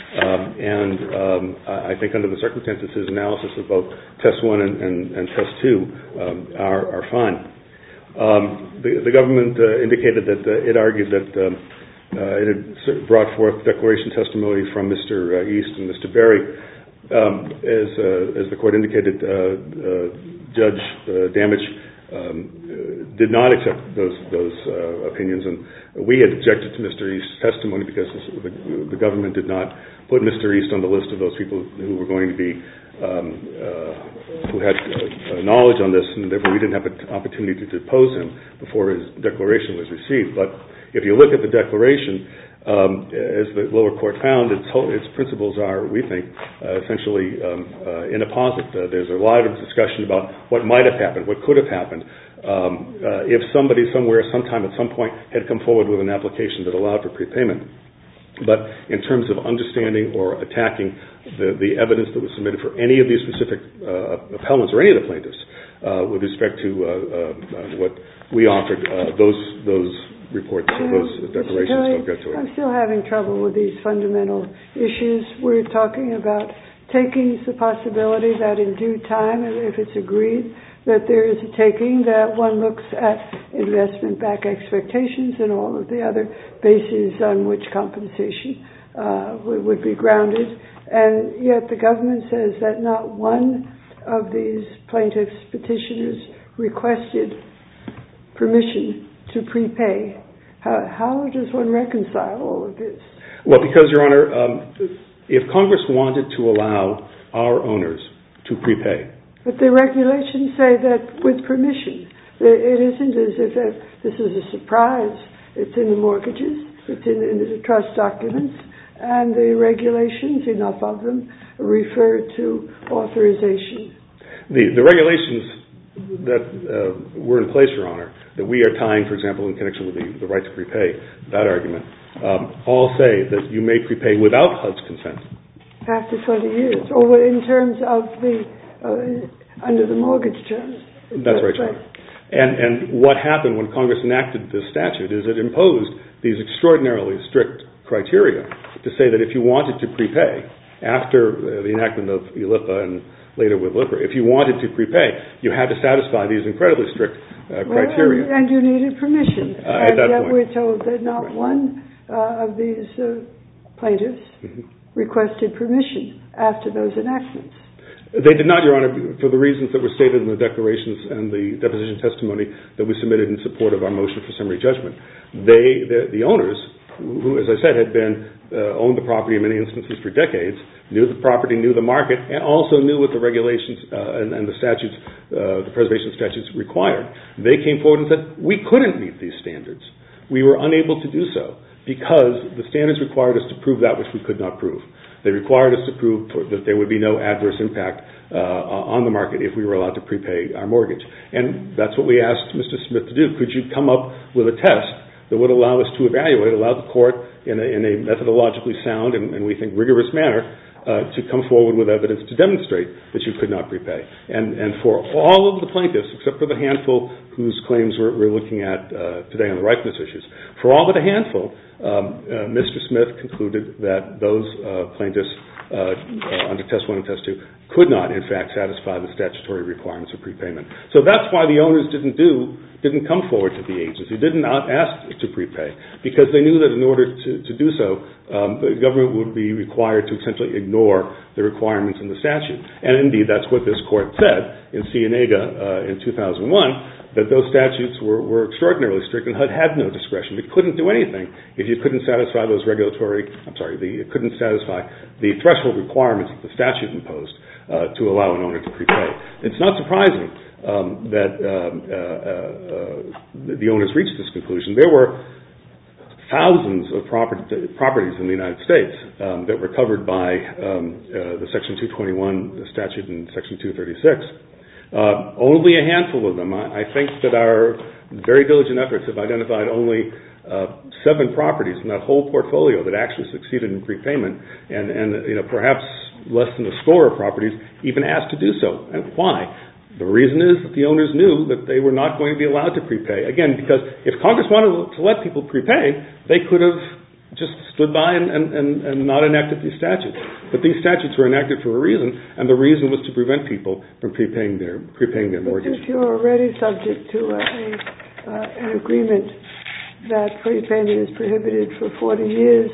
Um, and um, I think under the circumstances, his analysis of both test one and, and, and test two um, are, are fine. Um, the, the government uh, indicated that uh, it argued that um, uh, it had brought forth declaration testimony from Mister East and Mister Berry. Um, as, uh, as the court indicated, uh, uh, Judge uh, Damage um, did not accept those those uh, opinions, and we had objected to Mister East's testimony because the, the government did not put Mister East on the list of those people who were going to be um, uh, who had uh, knowledge on this, and therefore we didn't have an opportunity to depose him before his declaration was received. But if you look at the declaration, Um, as the lower court found, its, whole, its principles are, we think, uh, essentially um, uh, in a posit. Uh, there's a lot of discussion about what might have happened, what could have happened, um, uh, if somebody somewhere, sometime, at some point, had come forward with an application that allowed for prepayment. But in terms of understanding or attacking the, the evidence that was submitted for any of these specific uh, appellants or any of the plaintiffs, uh, with respect to uh, uh, what we offered, uh, those those. reports of those declarations don't get to it. I'm still having trouble with these fundamental issues. We're talking about taking the possibility that in due time, if it's agreed that there is a taking, that one looks at investment back expectations and all of the other bases on which compensation uh, would be grounded. And yet the government says that not one of these plaintiffs' petitioners requested permission to prepay. How, how does one reconcile all of this? Well, because, Your Honor, um, if Congress wanted to allow our owners to prepay. But the regulations say that with permission. It isn't as if this is a surprise. It's in the mortgages. It's in, in the trust documents. And the regulations, enough of them, refer to authorization. The, the regulations that uh, were in place, Your Honor, that we are tying, for example, in connection with the, the right to prepay, that argument, um, all say that you may prepay without H U D's consent. After twenty years, or in terms of the, uh, under the mortgage terms. That's right, Your Honor. And, and what happened when Congress enacted this statute is it imposed these extraordinarily strict criteria to say that if you wanted to prepay, after uh, the enactment of E L I P A and later with Lipper, if you wanted to prepay, you had to satisfy these incredibly strict uh, criteria. Well, and, and you needed permission. Uh, and at that yet point. we're told that not right. one uh, of these uh, plaintiffs mm-hmm. requested permission after those enactments. They did not, Your Honor, for the reasons that were stated in the declarations and the deposition testimony that we submitted in support of our motion for summary judgment. They, the, the owners, who, as I said, had been uh, owned the property in many instances for decades, knew the property, knew the market, and also knew what the regulations uh, and, and the statutes, uh, the preservation statutes required. They came forward and said, we couldn't meet these standards. We were unable to do so because the standards required us to prove that which we could not prove. They required us to prove for, that there would be no adverse impact uh, on the market if we were allowed to prepay our mortgage. And that's what we asked Mister Smith to do. Could you come up with a test that would allow us to evaluate, allow the court in a, in a methodologically sound and, and we think rigorous manner uh, to come forward with evidence to demonstrate that you could not prepay. And, and for all of the plaintiffs, except for the handful whose claims we're, we're looking at uh, today on the ripeness issues, for all but a handful, um, uh, Mister Smith concluded that those uh, plaintiffs uh, uh, under Test one and Test two could not, in fact, satisfy the statutory requirements of prepayment. So that's why the owners didn't do, didn't come forward to the agency, didn't ask to prepay, because they knew that in order to, to do so, um, the government would be required to essentially ignore the requirements in the statute. And indeed, that's what this court said in Cienega uh, in two thousand one, that those statutes were, were extraordinarily strict and H U D had no discretion. It couldn't do anything if you couldn't satisfy those regulatory, I'm sorry, the, it couldn't satisfy the threshold requirements that the statute imposed uh, to allow an owner to prepay. It's not surprising um, that um, uh, uh, the owners reached this conclusion. There were thousands of property, properties in the United States um, that were covered by um, uh, the Section two twenty-one statute and Section two thirty-six. Uh, only a handful of them. I, I think that our very diligent efforts have identified only uh, seven properties in that whole portfolio that actually succeeded in prepayment, and, and you know perhaps less than a score of properties even asked to do so. And why? The reason is that the owners knew that they were not going to be allowed to prepay. Again, because if Congress wanted to let people prepay, they could have just stood by and, and, and, and not enacted these statutes. But these statutes were enacted for a reason, and the reason was to prevent people from prepaying their prepaying their mortgage. But if you're already subject to a, a, uh, an agreement that prepayment is prohibited for forty years,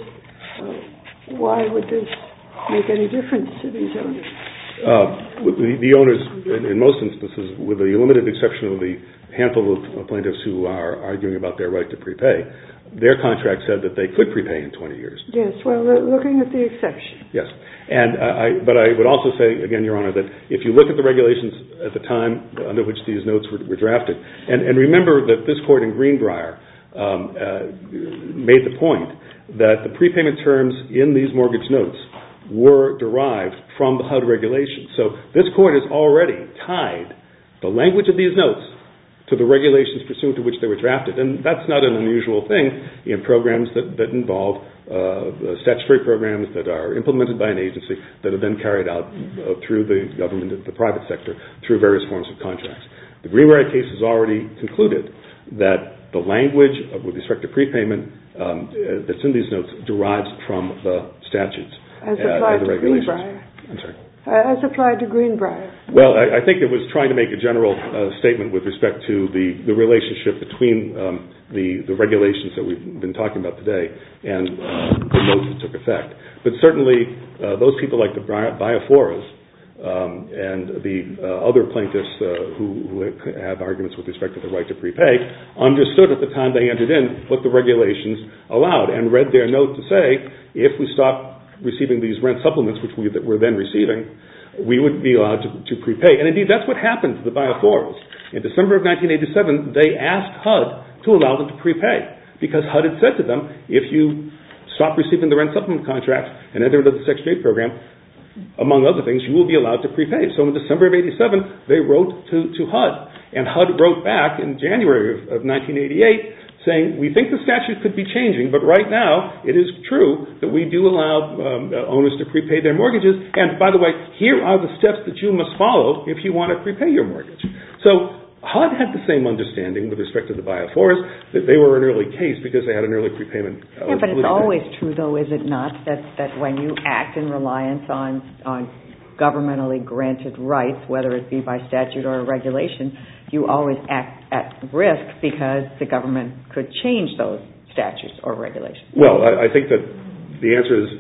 uh, why would this make any difference to these owners? Uh, the, the owners, in, in most instances, with the limited exception of the handful of plaintiffs who are arguing about their right to prepay, their contract said that they could prepay in twenty years. Yes, well, looking at the exception. Yes, and uh, I, but I would also say, again, Your Honor, that if you look at the regulations at the time under which these notes were, were drafted, and, and remember that this court in Greenbrier um, uh, made the point that the prepayment terms in these mortgage notes were derived from the H U D regulations. So this court has already tied the language of these notes to the regulations pursuant to which they were drafted. And that's not an unusual thing in programs that, that involve uh, statutory programs that are implemented by an agency that are then carried out uh, through the government, the private sector, through various forms of contracts. The Greenbrier case has already concluded that the language of, with respect to prepayment um, uh, that's in these notes derives from the statutes. As applied uh, to Greenbrier. I'm sorry. Uh, as applied to Greenbrier. Well, I, I think it was trying to make a general uh, statement with respect to the, the relationship between um, the, the regulations that we've been talking about today and uh, the notes that took effect. But certainly uh, those people like the Bioforas um, and the uh, other plaintiffs uh, who, who have arguments with respect to the right to prepay understood at the time they entered in what the regulations allowed and read their note to say, if we stop receiving these rent supplements, which we that were then receiving, we would be allowed to, to prepay. And indeed, that's what happened to the Bioforas. In December of nineteen eighty-seven, they asked H U D to allow them to prepay because H U D had said to them, if you stop receiving the rent supplement contracts and enter into the Section eight program, among other things, you will be allowed to prepay. So in December of eighty-seven, they wrote to, to H U D, and H U D wrote back in January of, of nineteen eighty-eight saying, we think the statute could be changing, but right now it is true that we do allow um, owners to prepay their mortgages, and by the way, here are the steps that you must follow if you want to prepay your mortgage. So H U D had the same understanding with respect to the Bioforas, that they were an early case because they had an early prepayment. Yeah, but it's always true, though, is it not, that, that when you act in reliance on, on governmentally granted rights, whether it be by statute or a regulation, you always act at risk because the government could change those statutes or regulations. Well, I, I think that the answer is uh,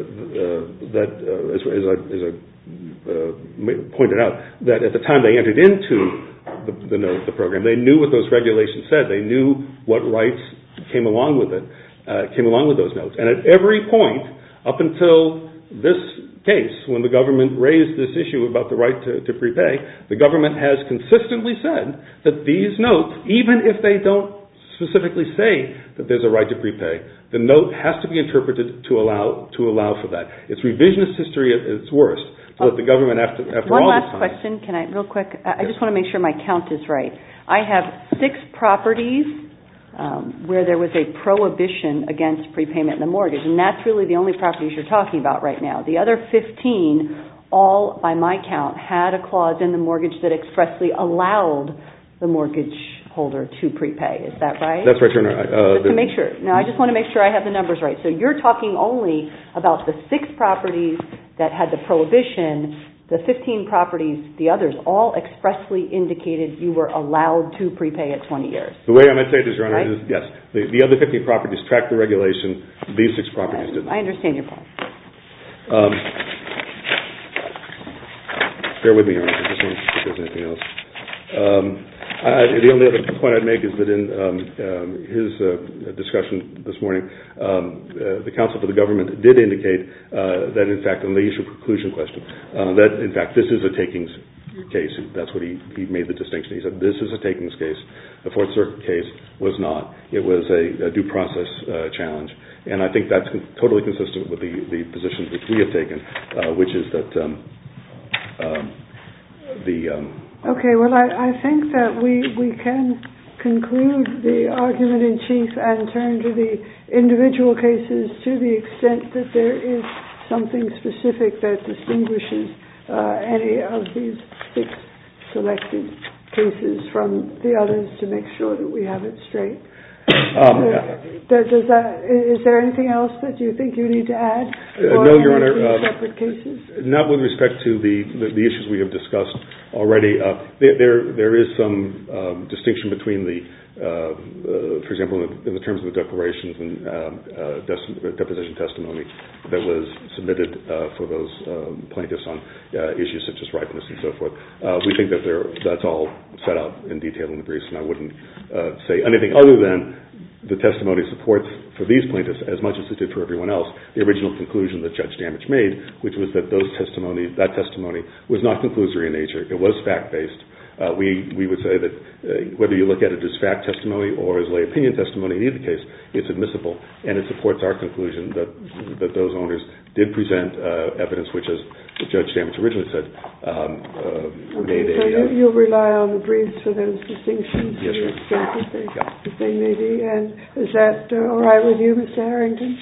uh, that, uh, as, as I, as I uh, pointed out, that at the time they entered into the, the, note, the program, they knew what those regulations said. They knew what rights came along with it, uh, came along with those notes. And at every point, up until this case, when the government raised this issue about the right to, to prepay, the government has consistently said that these notes, even if they don't specifically say that there's a right to prepay, the note has to be interpreted to allow to allow for that. It's revisionist history at its worst. So that the government, after, after One all last this time, question, can I, real quick? I just want to make sure my count is right. I have six properties Um, where there was a prohibition against prepayment in the mortgage, and that's really the only properties you're talking about right now. The other fifteen, all by my count, had a clause in the mortgage that expressly allowed the mortgage holder to prepay. Is that right? That's right, Your Honor. Uh, just to make sure. Now, I just want to make sure I have the numbers right. So you're talking only about the six properties that had the prohibition. The fifteen properties, the others, all expressly indicated you were allowed to prepay at twenty years. The way I might say this, Your Honor, right? is yes. The, the other fifteen properties tracked the regulation. These six properties didn't. I understand your point. Um, bear with me, Your Honor. I just want to see if there's anything else. Um, I, the only other point I'd make is that in um, um, his uh, discussion this morning, um, uh, the counsel for the government did indicate uh, that, in fact, on the issue preclusion question, uh, that, in fact, this is a takings case. That's what he, he made the distinction. He said this is a takings case. The Fourth Circuit case was not. It was a, a due process uh, challenge. And I think that's con- totally consistent with the, the position which we have taken, uh, which is that um, um, the... Um, Okay, well, I, I think that we, we can conclude the argument in chief and turn to the individual cases to the extent that there is something specific that distinguishes uh, any of these six selected cases from the others to make sure that we have it straight. Um, does, does that, is there anything else that you think you need to add? Uh, no, Your Honor. Uh, uh, separate cases? Not with respect to the, the, the issues we have discussed already. Uh, there, there, there is some um, distinction between the, uh, uh, for example, in the, in the terms of the declarations and um, uh, des- deposition testimony that was submitted uh, for those um, plaintiffs on uh, issues such as ripeness and so forth. Uh, we think that that's all set out in detail in the briefs, and I wouldn't uh, say anything other than the testimony supports for these plaintiffs as much as it did for everyone else the original conclusion that Judge Damage made, which was that those testimony, that testimony was not conclusory in nature. It was fact-based. Uh, we, we would say that uh, whether you look at it as fact testimony or as lay opinion testimony, in either case, it's admissible, and it supports our conclusion that that those owners did present uh, evidence which, as Judge Damage originally said, um, uh, okay, made so a... You, uh, you'll rely on the briefs for those distinctions to Yes, the ma'am. extent that they, Yeah. that they may be. And is that uh, all right with you, Mister Harrington?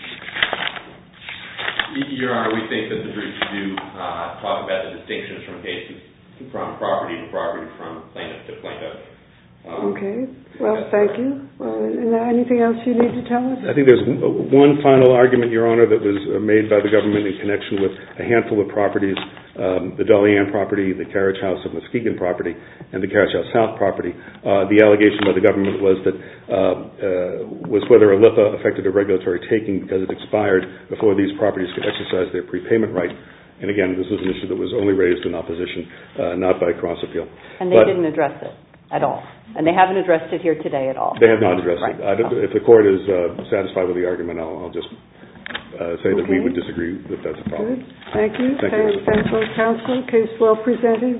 Your Honor, we think that the briefs do uh, talk about the distinctions from cases from property to property, from plaintiff to plaintiff. Um, okay. Well, thank you. Well, and anything else you need to tell us? I think there's one final argument, Your Honor, that was made by the government in connection with a handful of properties, um, the Dolly Ann property, the Carriage House of Muskegon property, and the Carriage House South property. Uh, the allegation by the government was that uh, uh, was whether a L I P A affected a regulatory taking because it expired before these properties could exercise their prepayment right. And again, this was an issue that was only raised in opposition, uh, not by cross appeal. And they but didn't address it at all. And they haven't addressed it here today at all. They have not addressed right. it. I don't, if the court is uh, satisfied with the argument, I'll, I'll just uh, say okay. that we would disagree that that's a problem. Good. Thank you. Thank you. Thank both counsel. Case well presented.